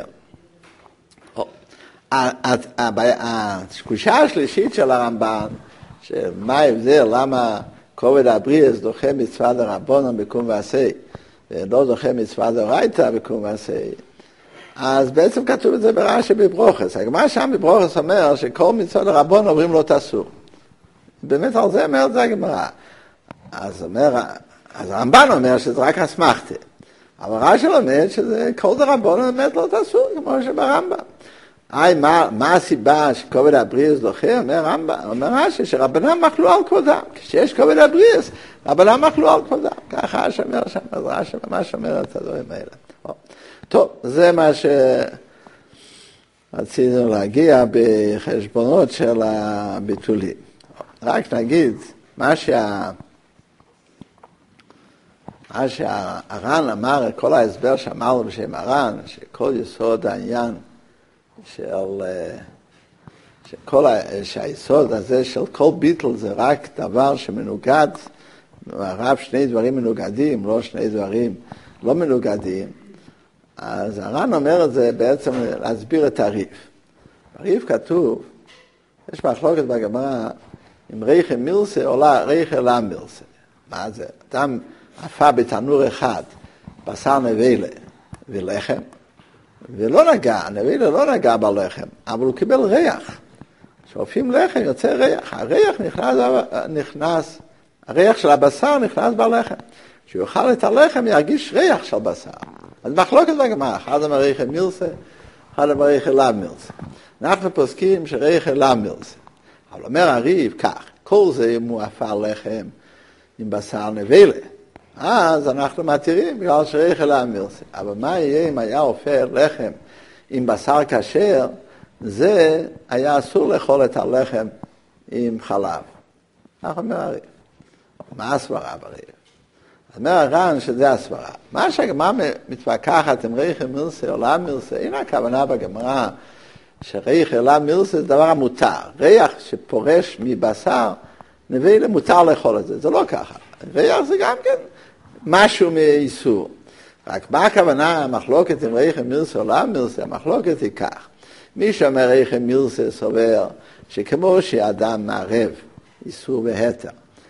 הקושייה השלישית של הרמב"ן, שמה ההבדל, למה כובד הבריאס דוחה מצווה דרבנן בקום ועשה, ולא דוחה מצווה דאורייתא בקום ועשה, אז בעצם כתוב את זה ברש"י בברוכס. הגמרא שם בברוכס אומר שכל מצווה דרבנן אומרים לא תעשו. באמת על זה אומר את זה הגמרא. אז הרמב"ן אומר שזה רק אסמכתא. אבל רש"י לומד שזה כל דרבנן באמת לא תעשו, כמו שברמב"ם. מה הסיבה שכובד הבריאס דוחה? אומר רש"י שרבנן מחלו על כבודם. כשיש כובד הבריאס, רבנן מחלו על כבודם. ככה רש"י אומר שם, אז רש"י ממש אומר את הדברים האלה. טוב, זה מה שרצינו להגיע בחשבונות של הביטולים. רק נגיד, מה שהר"ן אמר, כל ההסבר שאמרנו בשם הר"ן, שכל יסוד העניין שהיסוד הזה של כל ביטל זה רק דבר שמנוגד, הרב שני דברים מנוגדים, לא שני דברים לא מנוגדים, אז הר"ן אומר את זה בעצם להסביר את הריף. בריף כתוב, יש מחלוקת בגמרא, אם ריחא מילסה או ריחא לא מילסה. מה זה? אדם עפה בתנור אחד, בשר נבלה ולחם, ולא נגע, הנבלה לא נגע בלחם, אבל הוא קיבל ריח. כשעופים לחם יוצא ריח, הריח של הבשר נכנס בלחם. כשהוא יאכל את הלחם ירגיש ריח של בשר. אז מחלוקת בגמרא, אחד אומר ריחא מילסה, אחד אומר ריחא לא מילסה. אנחנו פוסקים שריחא לא מילסה. אבל אומר הריף כך, כל זה אם הוא עפה לחם עם בשר נבלה. אז אנחנו מתירים בגלל שריחא לא מילסה. אבל מה יהיה אם היה עופה לחם עם בשר כשר? זה היה אסור לאכול את הלחם עם חלב. כך אומר הריף. מה הסברה בריף? אומר הר"ן שזה הסברה. מה שהגמרא מתווכחת עם ריחא מילסה או לא מילסה, הנה הכוונה בגמרא שריחא לא מילסה זה דבר המותר. ריח שפורש מבשר, נבלה מותר לאכול את זה. זה לא ככה. ריח זה גם כן משהו מאיסור. רק מה הכוונה המחלוקת עם ריחא מילסה או לא מילסה? המחלוקת היא כך. מי שאומר ריחא מילסה סובר שכמו שאדם מערב איסור והתר,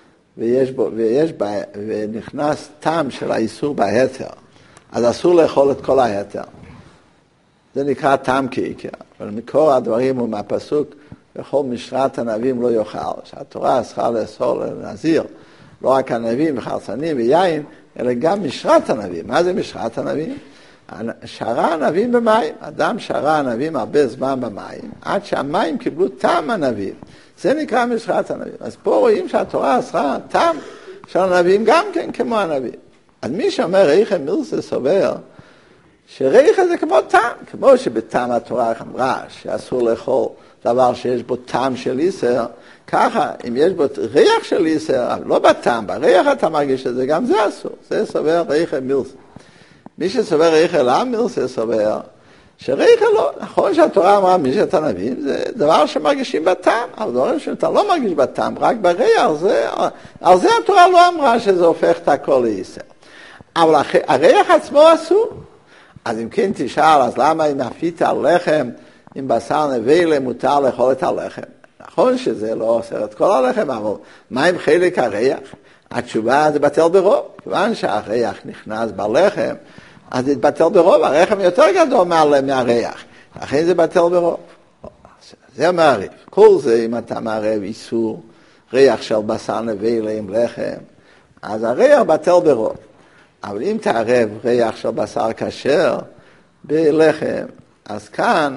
ונכנס טעם של האיסור בהתר, אז אסור לאכול את כל ההתר. זה נקרא טעם כעיקר. אבל מקור הדברים הוא מהפסוק, וכל משרת הנביאים לא יאכל, שהתורה אסרה לאסור לנזיר, לא רק הנביאים וחרצנים ויין, אלא גם משרת הנביאים. מה זה משרת הנביאים? שרה הנביאים במים. אדם שרה הנביאים הרבה זמן במים, עד שהמים קיבלו טעם הנביאים. זה נקרא משרת הנביאים. אז פה רואים שהתורה אסרה טעם של הנביאים גם כן כמו הנביאים. אז מי שאומר ריחא מילסה סובר, שריחא זה כמו טעם, כמו שבטעם התורה אמרה שאסור לאכול דבר שיש בו טעם של איסר, ככה אם יש בו ריח של איסר, אבל לא בטעם, בריח אתה מרגיש את זה, גם זה אסור. זה סובר ריחא מילסה. מי שסובר ריחא לא מילסה סובר, שריחא לא, נכון שהתורה אמרה מי שאתה נבין, זה דבר שמרגישים בטעם, אבל דברים שאתה לא מרגיש בטעם, רק בריח, על זה התורה לא אמרה שזה הופך את הכל לאיסר. אבל הריח עצמו אסור. אז אם כן תשאל, אז למה אם אפית על לחם עם בשר נבלה מותר לאכול את הלחם? נכון שזה לא אוסר את כל הלחם, אבל מה עם חלק הריח? התשובה זה בטל ברוב, כיוון שהריח נכנס בלחם, אז זה בטל ברוב, הרחם יותר גדול מהריח, לכן זה בטל ברוב. זה אומר הריף, כל זה אם אתה מערב איסור ריח של בשר נבלה עם לחם, אז הריח בטל ברוב. אבל אם תערב ריח של בשר כשר בלחם, אז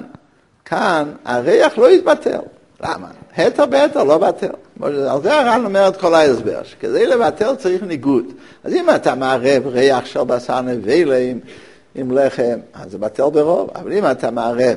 כאן הריח לא יתבטל. למה? התר בהתר לא בטל. על זה הר"ן אומר את כל ההסבר, שכדי לבטל צריך ניגוד. אז אם אתה מערב ריח של בשר נבלה עם לחם, אז זה בטל ברוב. אבל אם אתה מערב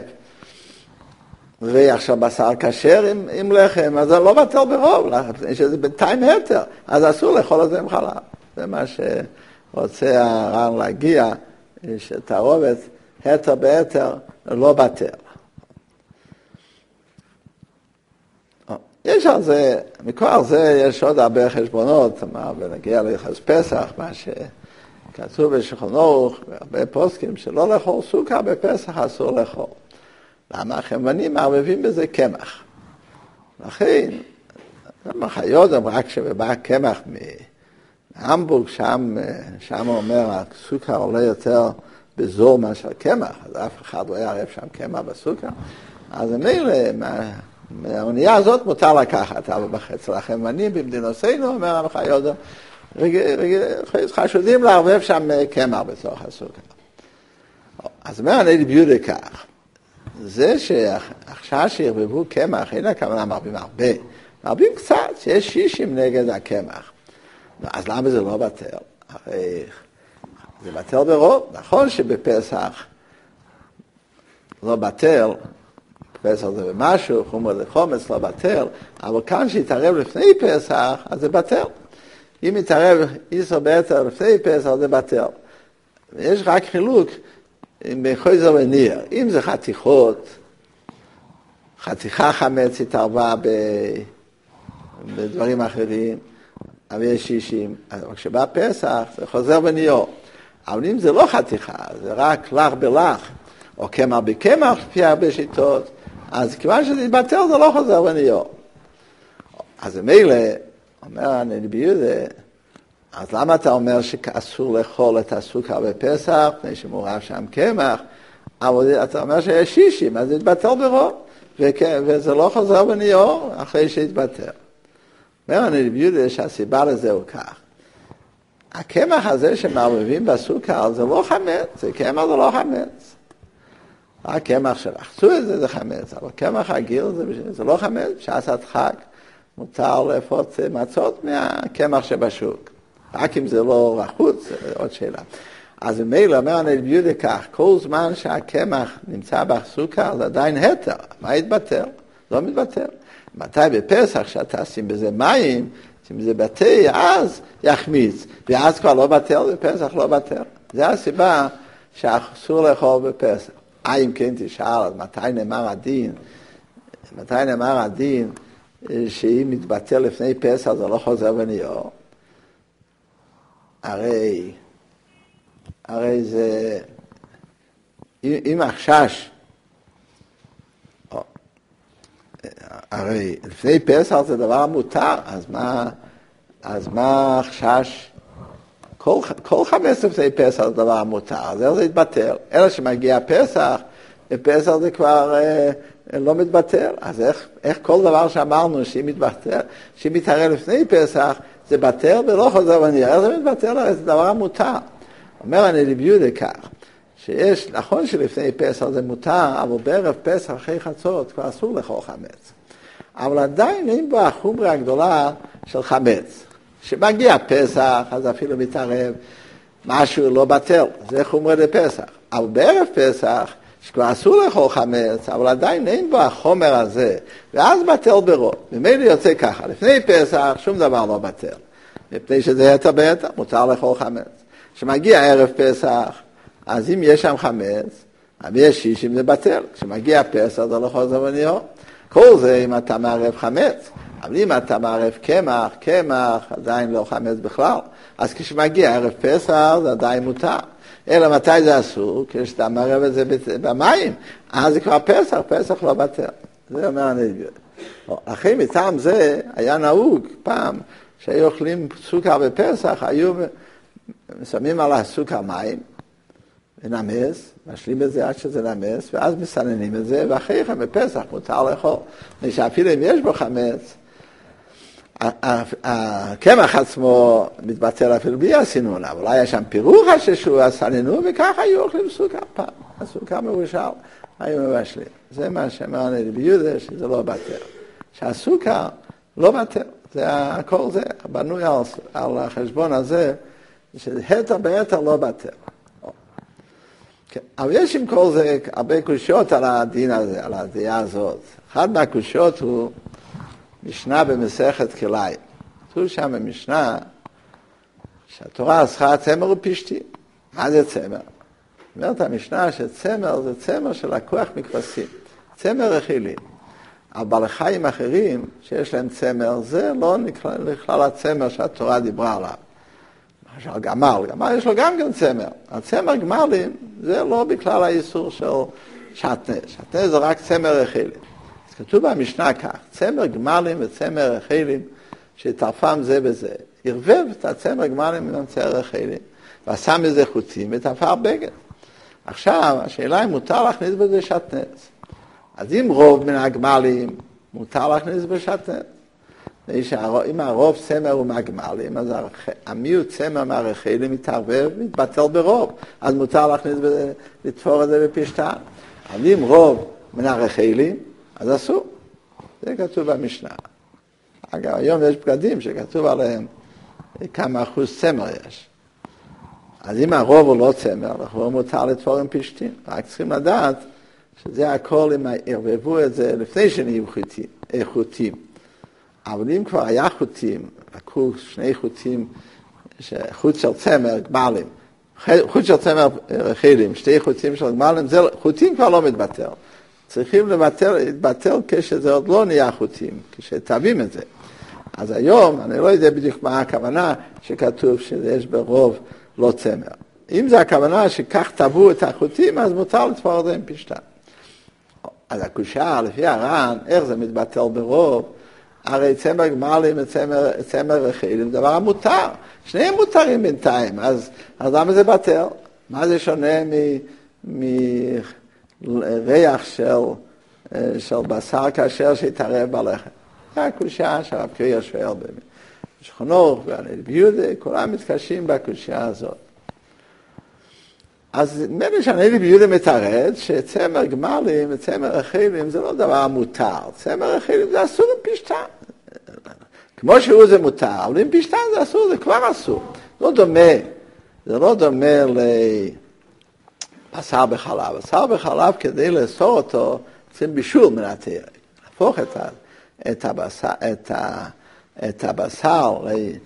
ריח של בשר כשר עם לחם, אז זה לא בטל ברוב, שזה בינתיים התר. אז אסור לאכול את זה עם חלב. זה מה שרוצה הר"ן להגיע, שתערובת התר בהתר לא בטל. יש על זה, מכוח זה יש עוד הרבה חשבונות, ונגיע ליחס פסח, מה שכתוב בשולחן ערוך, והרבה פוסקים שלא לאכול סוכר בפסח אסור לאכול. למה? החמבנים מערבבים בזה קמח. לכן, גם החיות, רק כשבא קמח מהמבורג, שם אומר, הסוכר עולה יותר בזול מאשר קמח, אז אף אחד לא יערב שם קמח בסוכר. אז מילא, מהאונייה הזאת מותר לקחת, אבל אצל החמבנים במדינותינו, אומר המחיות, חשודים לערבב שם קמח בתוך הסוכר. אז אומר הנהילי ביודה כך, זה שעכשיו שירבבו קמח, אין הכוונה מרבים הרבה, מרבים קצת, שיש 60 נגד הקמח. אז למה זה לא בטל? הרי זה בטל ברוב. נכון שבפסח לא בטל, פסח זה במשהו, חומר לחומץ לא בטל, אבל כאן שיתערב לפני פסח, אז זה בטל. אם יתערב איסר ביתר לפני פסח, זה בטל. יש רק חילוק בחוזר וניר. אם זה חתיכות, חתיכה חמץ התערבה בדברים אחרים, אבל יש 60, אבל כשבא פסח זה חוזר וניר. אבל אם זה לא חתיכה, זה רק לח בלח, או קמח בקמח, לפי הרבה שיטות, אז כיוון שזה יתבטל זה לא חוזר וניר. אז מילא, אומר הנהילי ביודה, אז למה אתה אומר שאסור לאכול את הסוכר בפסח, פני שמורב שם קמח, אבל אתה אומר שיש 60, אז זה יתבטל ברוב, וזה לא חוזר וניר אחרי שהתבטל. אומר הנהילי ביודה שהסיבה לזה הוא כך. הקמח הזה שמערבבים בסוכר זה לא חמץ, זה קמח זה לא חמץ. הקמח שלחצו את זה זה חמץ, אבל קמח הגיל זה לא חמץ, שעשת חג מותר לאפות מצות מהקמח שבשוק. רק אם זה לא רחוץ, זה עוד שאלה. אז במילא אומר הנהילי ביודה כך, כל זמן שהקמח נמצא בסוכר זה עדיין היתר, מה יתבטל? לא מתבטל. מתי בפסח שאתה שים בזה מים, שים בזה בתי, אז יחמיץ, ואז כבר לא בטל, בפסח לא בטל. זה הסיבה שאסור לאכול בפסח. אם כן תשאל, אז מתי נאמר הדין שאם מתבטל לפני פסח זה לא חוזר וניר? הרי זה, אם החשש, הרי לפני פסח זה דבר מותר, אז מה החשש? כל 15 לפני פסח זה דבר מותר, אז זה יתבטל. אלא שמגיע פסח, בפסח זה כבר לא מתבטל. אז איך כל דבר שאמרנו שאם מתבטל, שאם מתערב לפני פסח, זה בטל ולא חוזר וניר. איך זה מתבטל? הרי זה דבר מותר. אומר הנהילי ביודה כך, שיש, נכון שלפני פסח זה מותר, אבל בערב פסח אחרי חצות כבר אסור לאכול חמץ. אבל עדיין אין בו החומרה הגדולה של חמץ. כשמגיע פסח, אז אפילו מתערב משהו לא בטל, זה חומרה לפסח. אבל בערב פסח, שכבר אסור לאכול חמץ, אבל עדיין אין בו החומר הזה, ואז בטל ברוב. ממילא יוצא ככה, לפני פסח שום דבר לא בטל. מפני שזה היתר ביתר, מותר לאכול חמץ. כשמגיע ערב פסח, אז אם יש שם חמץ, אבל יש 60 זה בטל. כשמגיע פסח זה לא חוזר וניר. כל זה אם אתה מערב חמץ. אבל אם אתה מערב קמח, עדיין לא חמץ בכלל. אז כשמגיע ערב פסח זה עדיין מותר. אלא מתי זה אסור? כשאתה מערב את זה במים. אז זה כבר פסח לא בטל. זה אומר הנהילי ביודה. אחרי מטעם זה היה נהוג פעם שהיו אוכלים סוכר בפסח, היו שמים על הסוכר מים, ונמס, משלים את זה עד שזה נמס, ואז מסננים את זה, ואחרי כן בפסח מותר לאכול. שאפילו אם יש בו חמץ, הקמח עצמו מתבטל אפילו בלי הסינון, אבל היה שם פירוך הששו, הסננו, וככה היו אוכלים סוכר פעם. הסוכר מבושל, היו מבשלים. זה מה שאמר הנהילי ביודה, שזה לא בטל. שהסוכר לא בטל. זה הכל זה, בנוי על החשבון הזה, שהיתר ביתר לא בטל. אבל יש עם כל זה הרבה קושיות על הדין הזה, על הדעה הזאת. אחד מהקושיות הוא משנה במסכת כליים. כתוב שם במשנה שהתורה עשתה צמר ופשתי. מה זה צמר? אומרת המשנה שצמר זה צמר שלקוח מכבשים. צמר רכילים. אבל בעלי חיים אחרים שיש להם צמר, זה לא נכלל הצמר שהתורה דיברה עליו. למשל גמל יש לו גם כן צמר. הצמר גמלים זה לא בכלל האיסור של שתנה. שתנה זה רק צמר רחילים. אז כתוב במשנה כך, צמר גמלים וצמר רחילים שטרפם זה בזה. ערבב את הצמר גמלים עם הצמר רחילים, ועשה מזה חוטים ותפר בגד. עכשיו, השאלה אם מותר להכניס בזה שתנז. אז אם רוב מן הגמלים, מותר להכניס בשתנז. אם הרוב צמר הוא מהגמלים, אז המיעוט צמר מהרחילים מתערבב, מתבטל ברוב. אז מותר להכניס בזה, לתפור את זה בפשטן. אבל אם רוב מן הרחילים, אז אסור. זה כתוב במשנה. אגב, היום יש בגדים שכתוב עליהם כמה אחוז צמר יש. אז אם הרוב הוא לא צמר, אנחנו מותר לתפור עם פשטין. רק צריכים לדעת שזה הכל אם ערבבו את זה לפני שנהיו חוטים. אבל אם כבר היה חוטים, לקחו שני חוטים, חוט של צמר, גמלים, חוט של צמר רחילים, שתי חוטים של גמלים, חוטים כבר לא מתבטל. צריכים להתבטל כשזה עוד לא נהיה חוטים, כשתאבים את זה. אז היום, אני לא יודע בדיוק מה הכוונה שכתוב שיש ברוב לא צמר. אם זה הכוונה שכך טבעו את החוטים, אז מותר לתפור את זה עם פשטן. אז הקושייה, לפי הר"ן, איך זה מתבטל ברוב? הרי צמר גמלים וצמר רחילים, דבר המותר. שניהם מותרים בינתיים, אז למה זה בטל? מה זה שונה מריח של בשר כאשר שהתערב בלחם? זה הקושייה שהרב קריא שואל בשכונות, והנביא יהודה, כולם מתקשים בקושייה הזאת. אז נדמה לי שהנביא יהודה מתערד שצמר גמלים וצמר רחילים זה לא דבר מותר. צמר רחילים זה אסור עם פשטן. כמו שהוא זה מותר, אבל עם פשטן זה אסור, זה כבר אסור. זה לא דומה לבשר בחלב. בשר בחלב כדי לאסור אותו, צריכים בישול מן התרא. להפוך את הבשר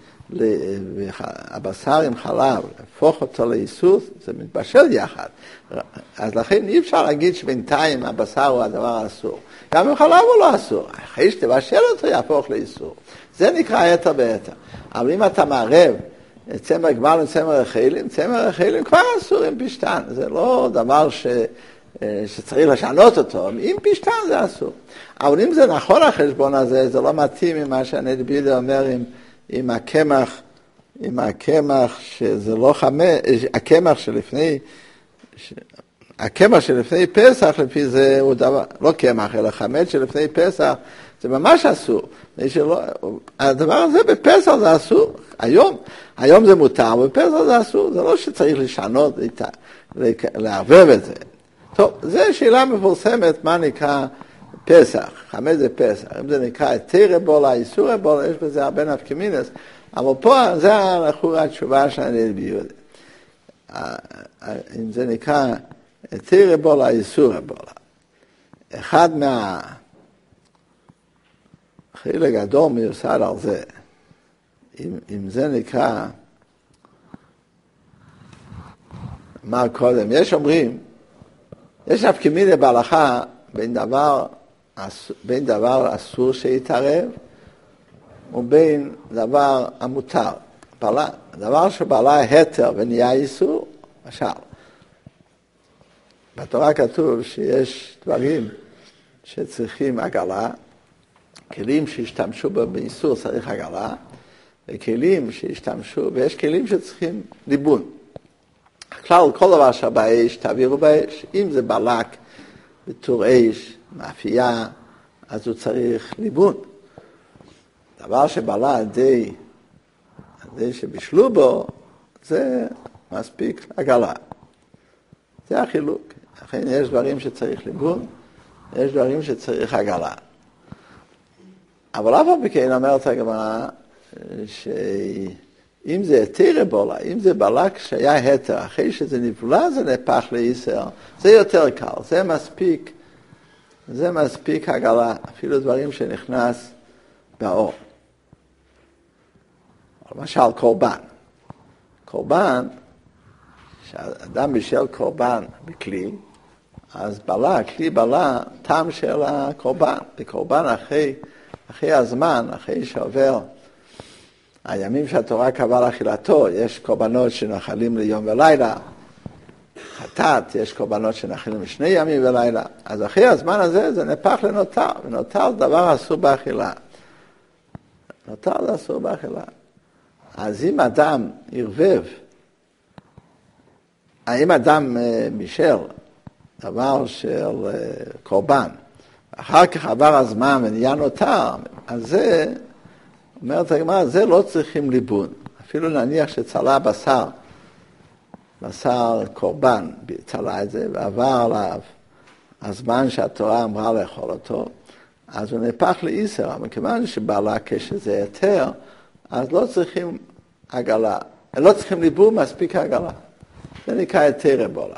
הבשר עם חלב, להפוך אותו לאיסור, זה מתבשל יחד. אז לכן אי אפשר להגיד שבינתיים הבשר הוא הדבר האסור. גם עם חלב הוא לא אסור. אחרי שתבשל אותו יהפוך לאיסור. זה נקרא יתר ביתר. אבל אם אתה מערב צמר גמל וצמר רחילים, צמר רחילים כבר אסור עם פשטן. זה לא דבר שצריך לשנות אותו. עם פשטן זה אסור. אבל אם זה נכון החשבון הזה, זה לא מתאים עם מה שהנביא יהודה אומר עם הקמח שזה לא חמץ, הקמח שלפני פסח, לפי זה הוא דבר, לא קמח, אלא חמץ שלפני פסח, זה ממש אסור. הדבר הזה בפסח זה אסור. היום זה מותר, בפסח זה אסור. זה לא שצריך לשנות, לערבב את זה. טוב, זו שאלה מפורסמת, מה נקרא פסח, חמץ זה פסח. אם זה נקרא היתר אבולה, איסור אבולה, יש בזה הרבה נפקמינס. אבל פה זה לכאורה התשובה של הנביא יהודה. אם זה נקרא היתר אבולה, איסור אבולה. אחד חלק גדול מיוסד על זה. אם זה נקרא, מה קודם, יש נפקמינה בהלכה בין דבר אסור שיתערב ובין דבר המותר. דבר שבעלה היתר ונהיה איסור, למשל. בתורה כתוב שיש דברים שצריכים עגלה, כלים שהשתמשו באיסור צריך עגלה, וכלים שהשתמשו, ויש כלים שצריכים ליבון. כלל, כל דבר שבאש, תעבירו באש. אם זה בלק בתור אש, מאפייה, אז הוא צריך ליבון. דבר שבעלה די שבישלו בו, זה מספיק עגלה. זה החילוק. לכן יש דברים שצריך ליבון, יש דברים שצריך עגלה. אבל אף פעם בכן אומרת הגמרא, שאם זה היתר אבולה, אם זה בלק שהיה היתר, אחרי שזה נבלה זה נהפך לישראל, זה יותר קל, זה מספיק עגלה, אפילו דברים שנכנס באור. למשל קורבן, שאדם בישל קורבן בכלי, אז בלה, כלי בלה, טעם של הקורבן. בקורבן אחרי הזמן, אחרי שעובר הימים שהתורה קבעה לאכילתו, יש קורבנות שנחלים ליום ולילה, חטאת, יש קורבנות שנחלים לשני ימים ולילה, אז אחרי הזמן הזה זה נהפך לנותר, ונותר זה דבר אסור באכילה. נותר זה אסור באכילה. אז אם אדם ערבב, אם אדם מישל דבר של קורבן, אחר כך עבר הזמן ונהיה נותר, אז זה, אומרת הגמרא, זה לא צריכים ליבון. אפילו נניח שצלה בשר קורבן, צלה את זה, ועבר עליו הזמן שהתורה אמרה לאכול אותו, אז הוא נהפך לאיסר, אבל כיוון שבעלה כשזה יותר, אז לא צריכים עגלה, לא צריכים ליבון, מספיק עגלה. זה נקרא היתר בעולה.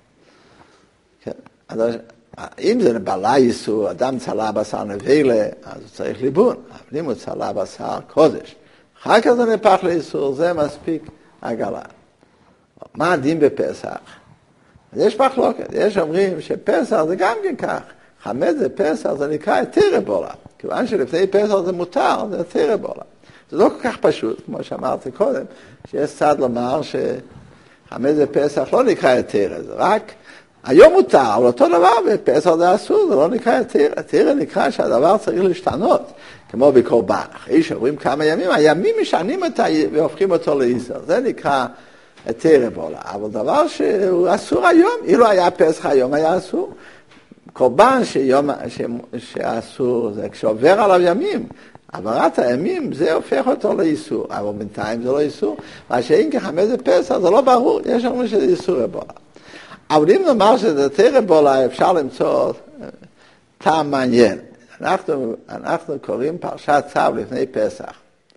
כן. אז אם זה בעלה איסור, אדם צלה בשר נבלה, אז הוא צריך ליבון. אבל אם הוא צלה בשר קודש, אחר כך זה נהפך לאיסור, זה מספיק עגלה. מה הדין בפסח? אז יש מחלוקת, יש אומרים שפסח זה גם כן כך. חמץ זה פסח, זה נקרא היתר בעולה. כיוון שלפני פסח זה מותר, זה היתר בעולה. זה לא כל כך פשוט, כמו שאמרתי קודם, שיש צד לומר שחמץ זה פסח לא נקרא היתר, זה רק היום מותר, אבל אותו דבר בפסח זה אסור, זה לא נקרא היתר. היתר נקרא שהדבר צריך להשתנות, כמו בקורבן. אחרי שעוברים כמה ימים, הימים משנים אותה והופכים אותו לאיסר. זה נקרא היתר בעולה. אבל דבר שהוא אסור היום, אילו היה פסח היום היה אסור. קורבן שאסור, זה כשעובר עליו ימים, עברת הימים, זה הופך אותו לאיסור. אבל בינתיים זה לא איסור. מה שאין כחמץ זה פסח, זה לא ברור, יש אומרים שזה איסור בעולה. אבל אם נאמר שזה היתר בעולה, אפשר למצוא טעם מעניין. אנחנו קוראים פרשת צו לפני פסח.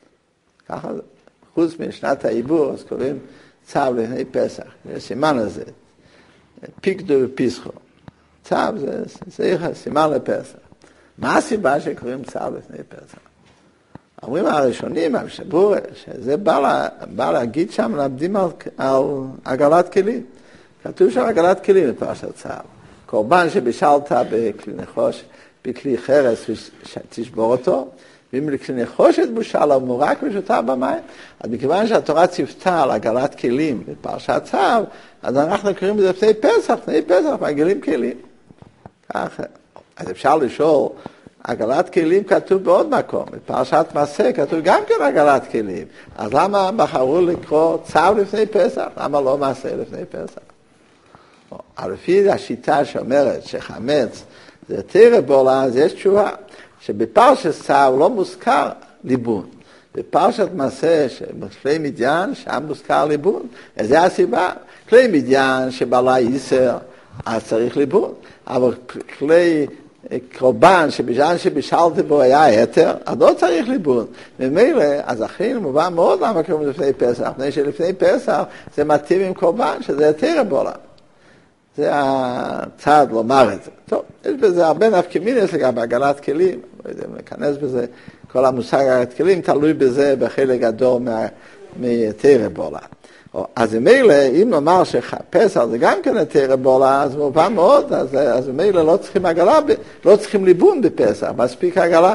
ככה, חוץ משנת העיבור, אז קוראים צו לפני פסח. זה סימן הזה. פיקדו ופסחו. צו זה סימן לפסח. מה הסיבה שקוראים צו לפני פסח? אומרים הראשונים, המשבור, שזה בא להגיד שם, למדים על עגלת כלים. כתוב שם עגלת כלים בפרשת צו. קורבן שבישלת בכלי נחוש, בכלי חרס, תשבור אותו, ואם לכלי נחושת בושל או מורק ושותה במים, אז מכיוון שהתורה ציוותה על עגלת כלים בפרשת צו, אז אנחנו קוראים לזה לפני פסח, מעגלים כלים. ככה. אז אפשר לשאול, עגלת כלים כתוב בעוד מקום, בפרשת מעשה כתוב גם כן עגלת כלים. אז למה בחרו לקרוא צו לפני פסח? למה לא מעשה לפני פסח? אבל לפי השיטה שאומרת שחמץ זה היתר בעולה, אז יש תשובה, שבפרשת צו לא מוזכר ליבון. בפרשת מעשה שבכלי מדיין, שם מוזכר ליבון. אז זה הסיבה. כלי מדיין שבעלה איסר, אז צריך ליבון. אבל כלי קורבן שבישלת בו היה היתר, אז לא צריך ליבון. ממילא, אז הכי מובן מאוד למה קוראים לפני פסח. מפני שלפני פסח זה מתאים עם קורבן, שזה היתר בעולה. זה הצד לומר את זה. טוב, יש בזה הרבה נפקמינות לגבי עגלת כלים, לא יודע אם נכנס בזה, כל המושג עגלת כלים תלוי בזה בחלק גדול מהיתר בעולה. אז ממילא, אם נאמר שפסח זה גם כן היתר בעולה, אז מובן מאוד, אז ממילא לא צריכים עגלה, לא צריכים ליבון בפסח, מספיק עגלה.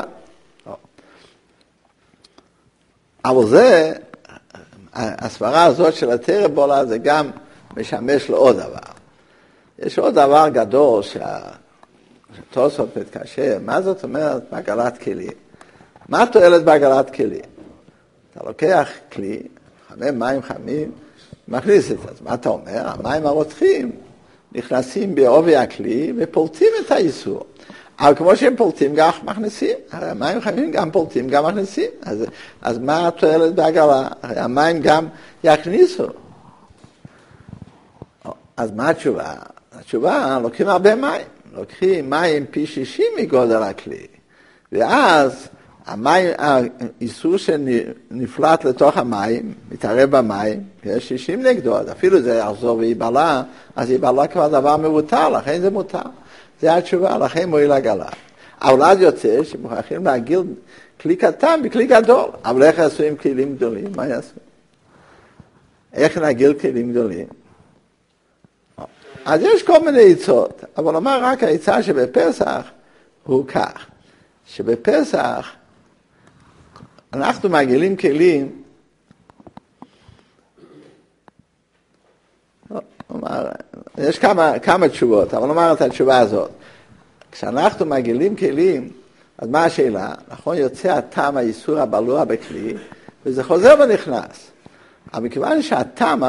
אבל זה, הסברה הזאת של היתר בעולה זה גם משמש לעוד דבר. יש עוד דבר גדול שהתוספות מתקשר, מה זאת אומרת בעגלת כלים? מה התועלת בעגלת כלים? אתה לוקח כלי, חמם מים חמים, מכניס את זה. אז מה אתה אומר? המים הרותחים נכנסים בעובי הכלי ופולטים את האיסור. אבל כמו שהם פולטים גם מכניסים, הרי המים חמים גם פולטים גם מכניסים. אז מה התועלת בעגלה? הרי המים גם יכניסו. אז מה התשובה? התשובה, לוקחים הרבה מים. לוקחים מים פי 60 מגודל הכלי. ואז המים, האיסור שנפלט לתוך המים, מתערב במים, יש 60 נגדו, אז אפילו זה יחזור ויבלה, אז יבלה כבר דבר מבוטל, לכן זה מותר. זה התשובה, לכן מועיל עגלה. אבל אז יוצא שמוכרחים להגיל כלי קטן בכלי גדול. אבל איך יעשו עם כלים גדולים? מה יעשו? איך נגיל כלים גדולים? אז יש כל מיני עצות, אבל אומר רק העצה שבפסח הוא כך, שבפסח אנחנו מעגלים כלים, יש כמה תשובות, אבל נאמר את התשובה הזאת. כשאנחנו מעגלים כלים, אז מה השאלה? נכון, יוצא הטעם האיסור הבלוע בכלי, וזה חוזר ונכנס. אבל מכיוון שהטעם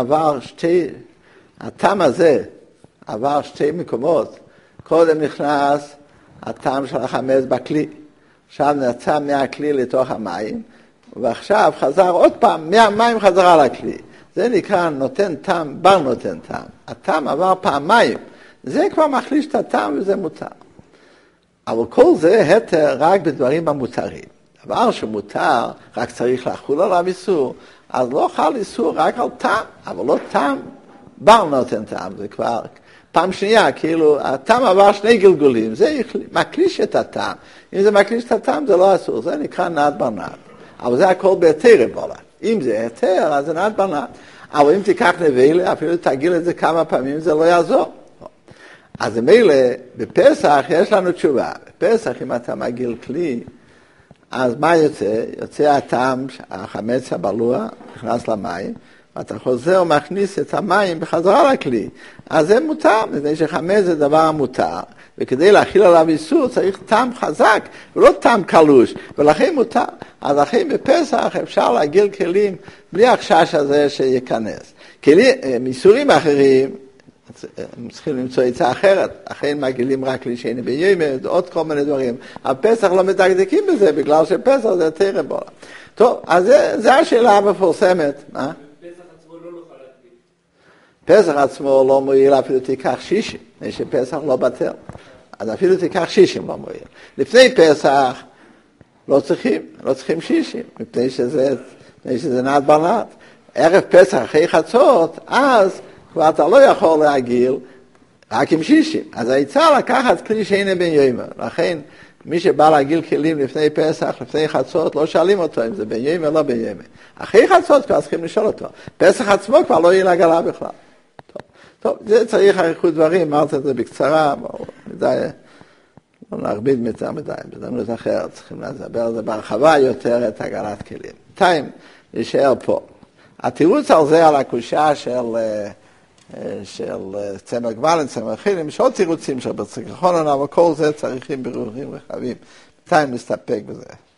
הטעם הזה עבר שתי מקומות, קודם נכנס הטעם של החמץ בכלי, עכשיו נצא מהכלי לתוך המים, ועכשיו חזר עוד פעם, מהמים חזרה לכלי. זה נקרא נותן טעם, בר נותן טעם. הטעם עבר פעמיים, זה כבר מחליש את הטעם וזה מותר. אבל כל זה היתר רק בדברים המותרים. דבר שמותר, רק צריך לחול עליו איסור, אז לא חל איסור רק על טעם, אבל לא טעם, בר נותן טעם, זה כבר פעם שנייה, כאילו הטעם עבר שני גלגולים, זה מקליש את הטעם. אם זה מקליש את הטעם זה לא אסור, זה נקרא נעת בר נעת. אבל זה הכל בהיתר רבולה. אם זה היתר, אז זה נעת בר נעת. אבל אם תיקח נבלה, אפילו תגיל את זה כמה פעמים, זה לא יעזור. אז מילא, בפסח יש לנו תשובה. בפסח, אם אתה מגיל כלי, אז מה יוצא? יוצא הטעם, החמץ הבלוע, נכנס למים, ואתה חוזר ומכניס את המים בחזרה לכלי. אז זה מותר, מפני שחמץ זה דבר מותר, וכדי להכיל עליו איסור צריך טעם חזק, ולא טעם קלוש, ולכן מותר. אז לכן בפסח אפשר להגיל כלים בלי החשש הזה שיכנס. איסורים אחרים, צריכים למצוא עצה אחרת, אכן מגילים רק לשני ביום, עוד כל מיני דברים. הפסח לא מדקדקים בזה, בגלל שפסח זה יותר רבולה. טוב, אז זה השאלה המפורסמת. מה? פסח עצמו לא נוכל להקביל. פסח עצמו לא מועיל, אפילו תיקח 60, שפסח לא בטל. אז אפילו תיקח 60 לא מועיל. לפני פסח לא צריכים 60, מפני שזה נעת בר נעת. ערב פסח אחרי חצות, אז כבר אתה לא יכול להגיל רק עם 60. אז העצה לקחת כלי שאין בן יומר. לכן, מי שבא להגיל כלים לפני פסח, לפני חצות, לא שואלים אותו אם זה בן יומר או לא בן יומר. אחרי חצות כבר צריכים לשאול אותו. פסח עצמו כבר לא יהיה להגלה בכלל. טוב, זה צריך אריכות דברים, אמרת את זה בקצרה, אבל מדי, לא להרביד מדי. בזמנות אחרת צריכים לדבר על זה בהרחבה יותר את הגלת כלים. בינתיים, יישאר פה. התירוץ על זה, על הקושה של צמר גמלין, צמר חילים, יש עוד תירוצים של בצריכון, אבל כל זה צריכים ברורים רחבים. בינתיים נסתפק בזה.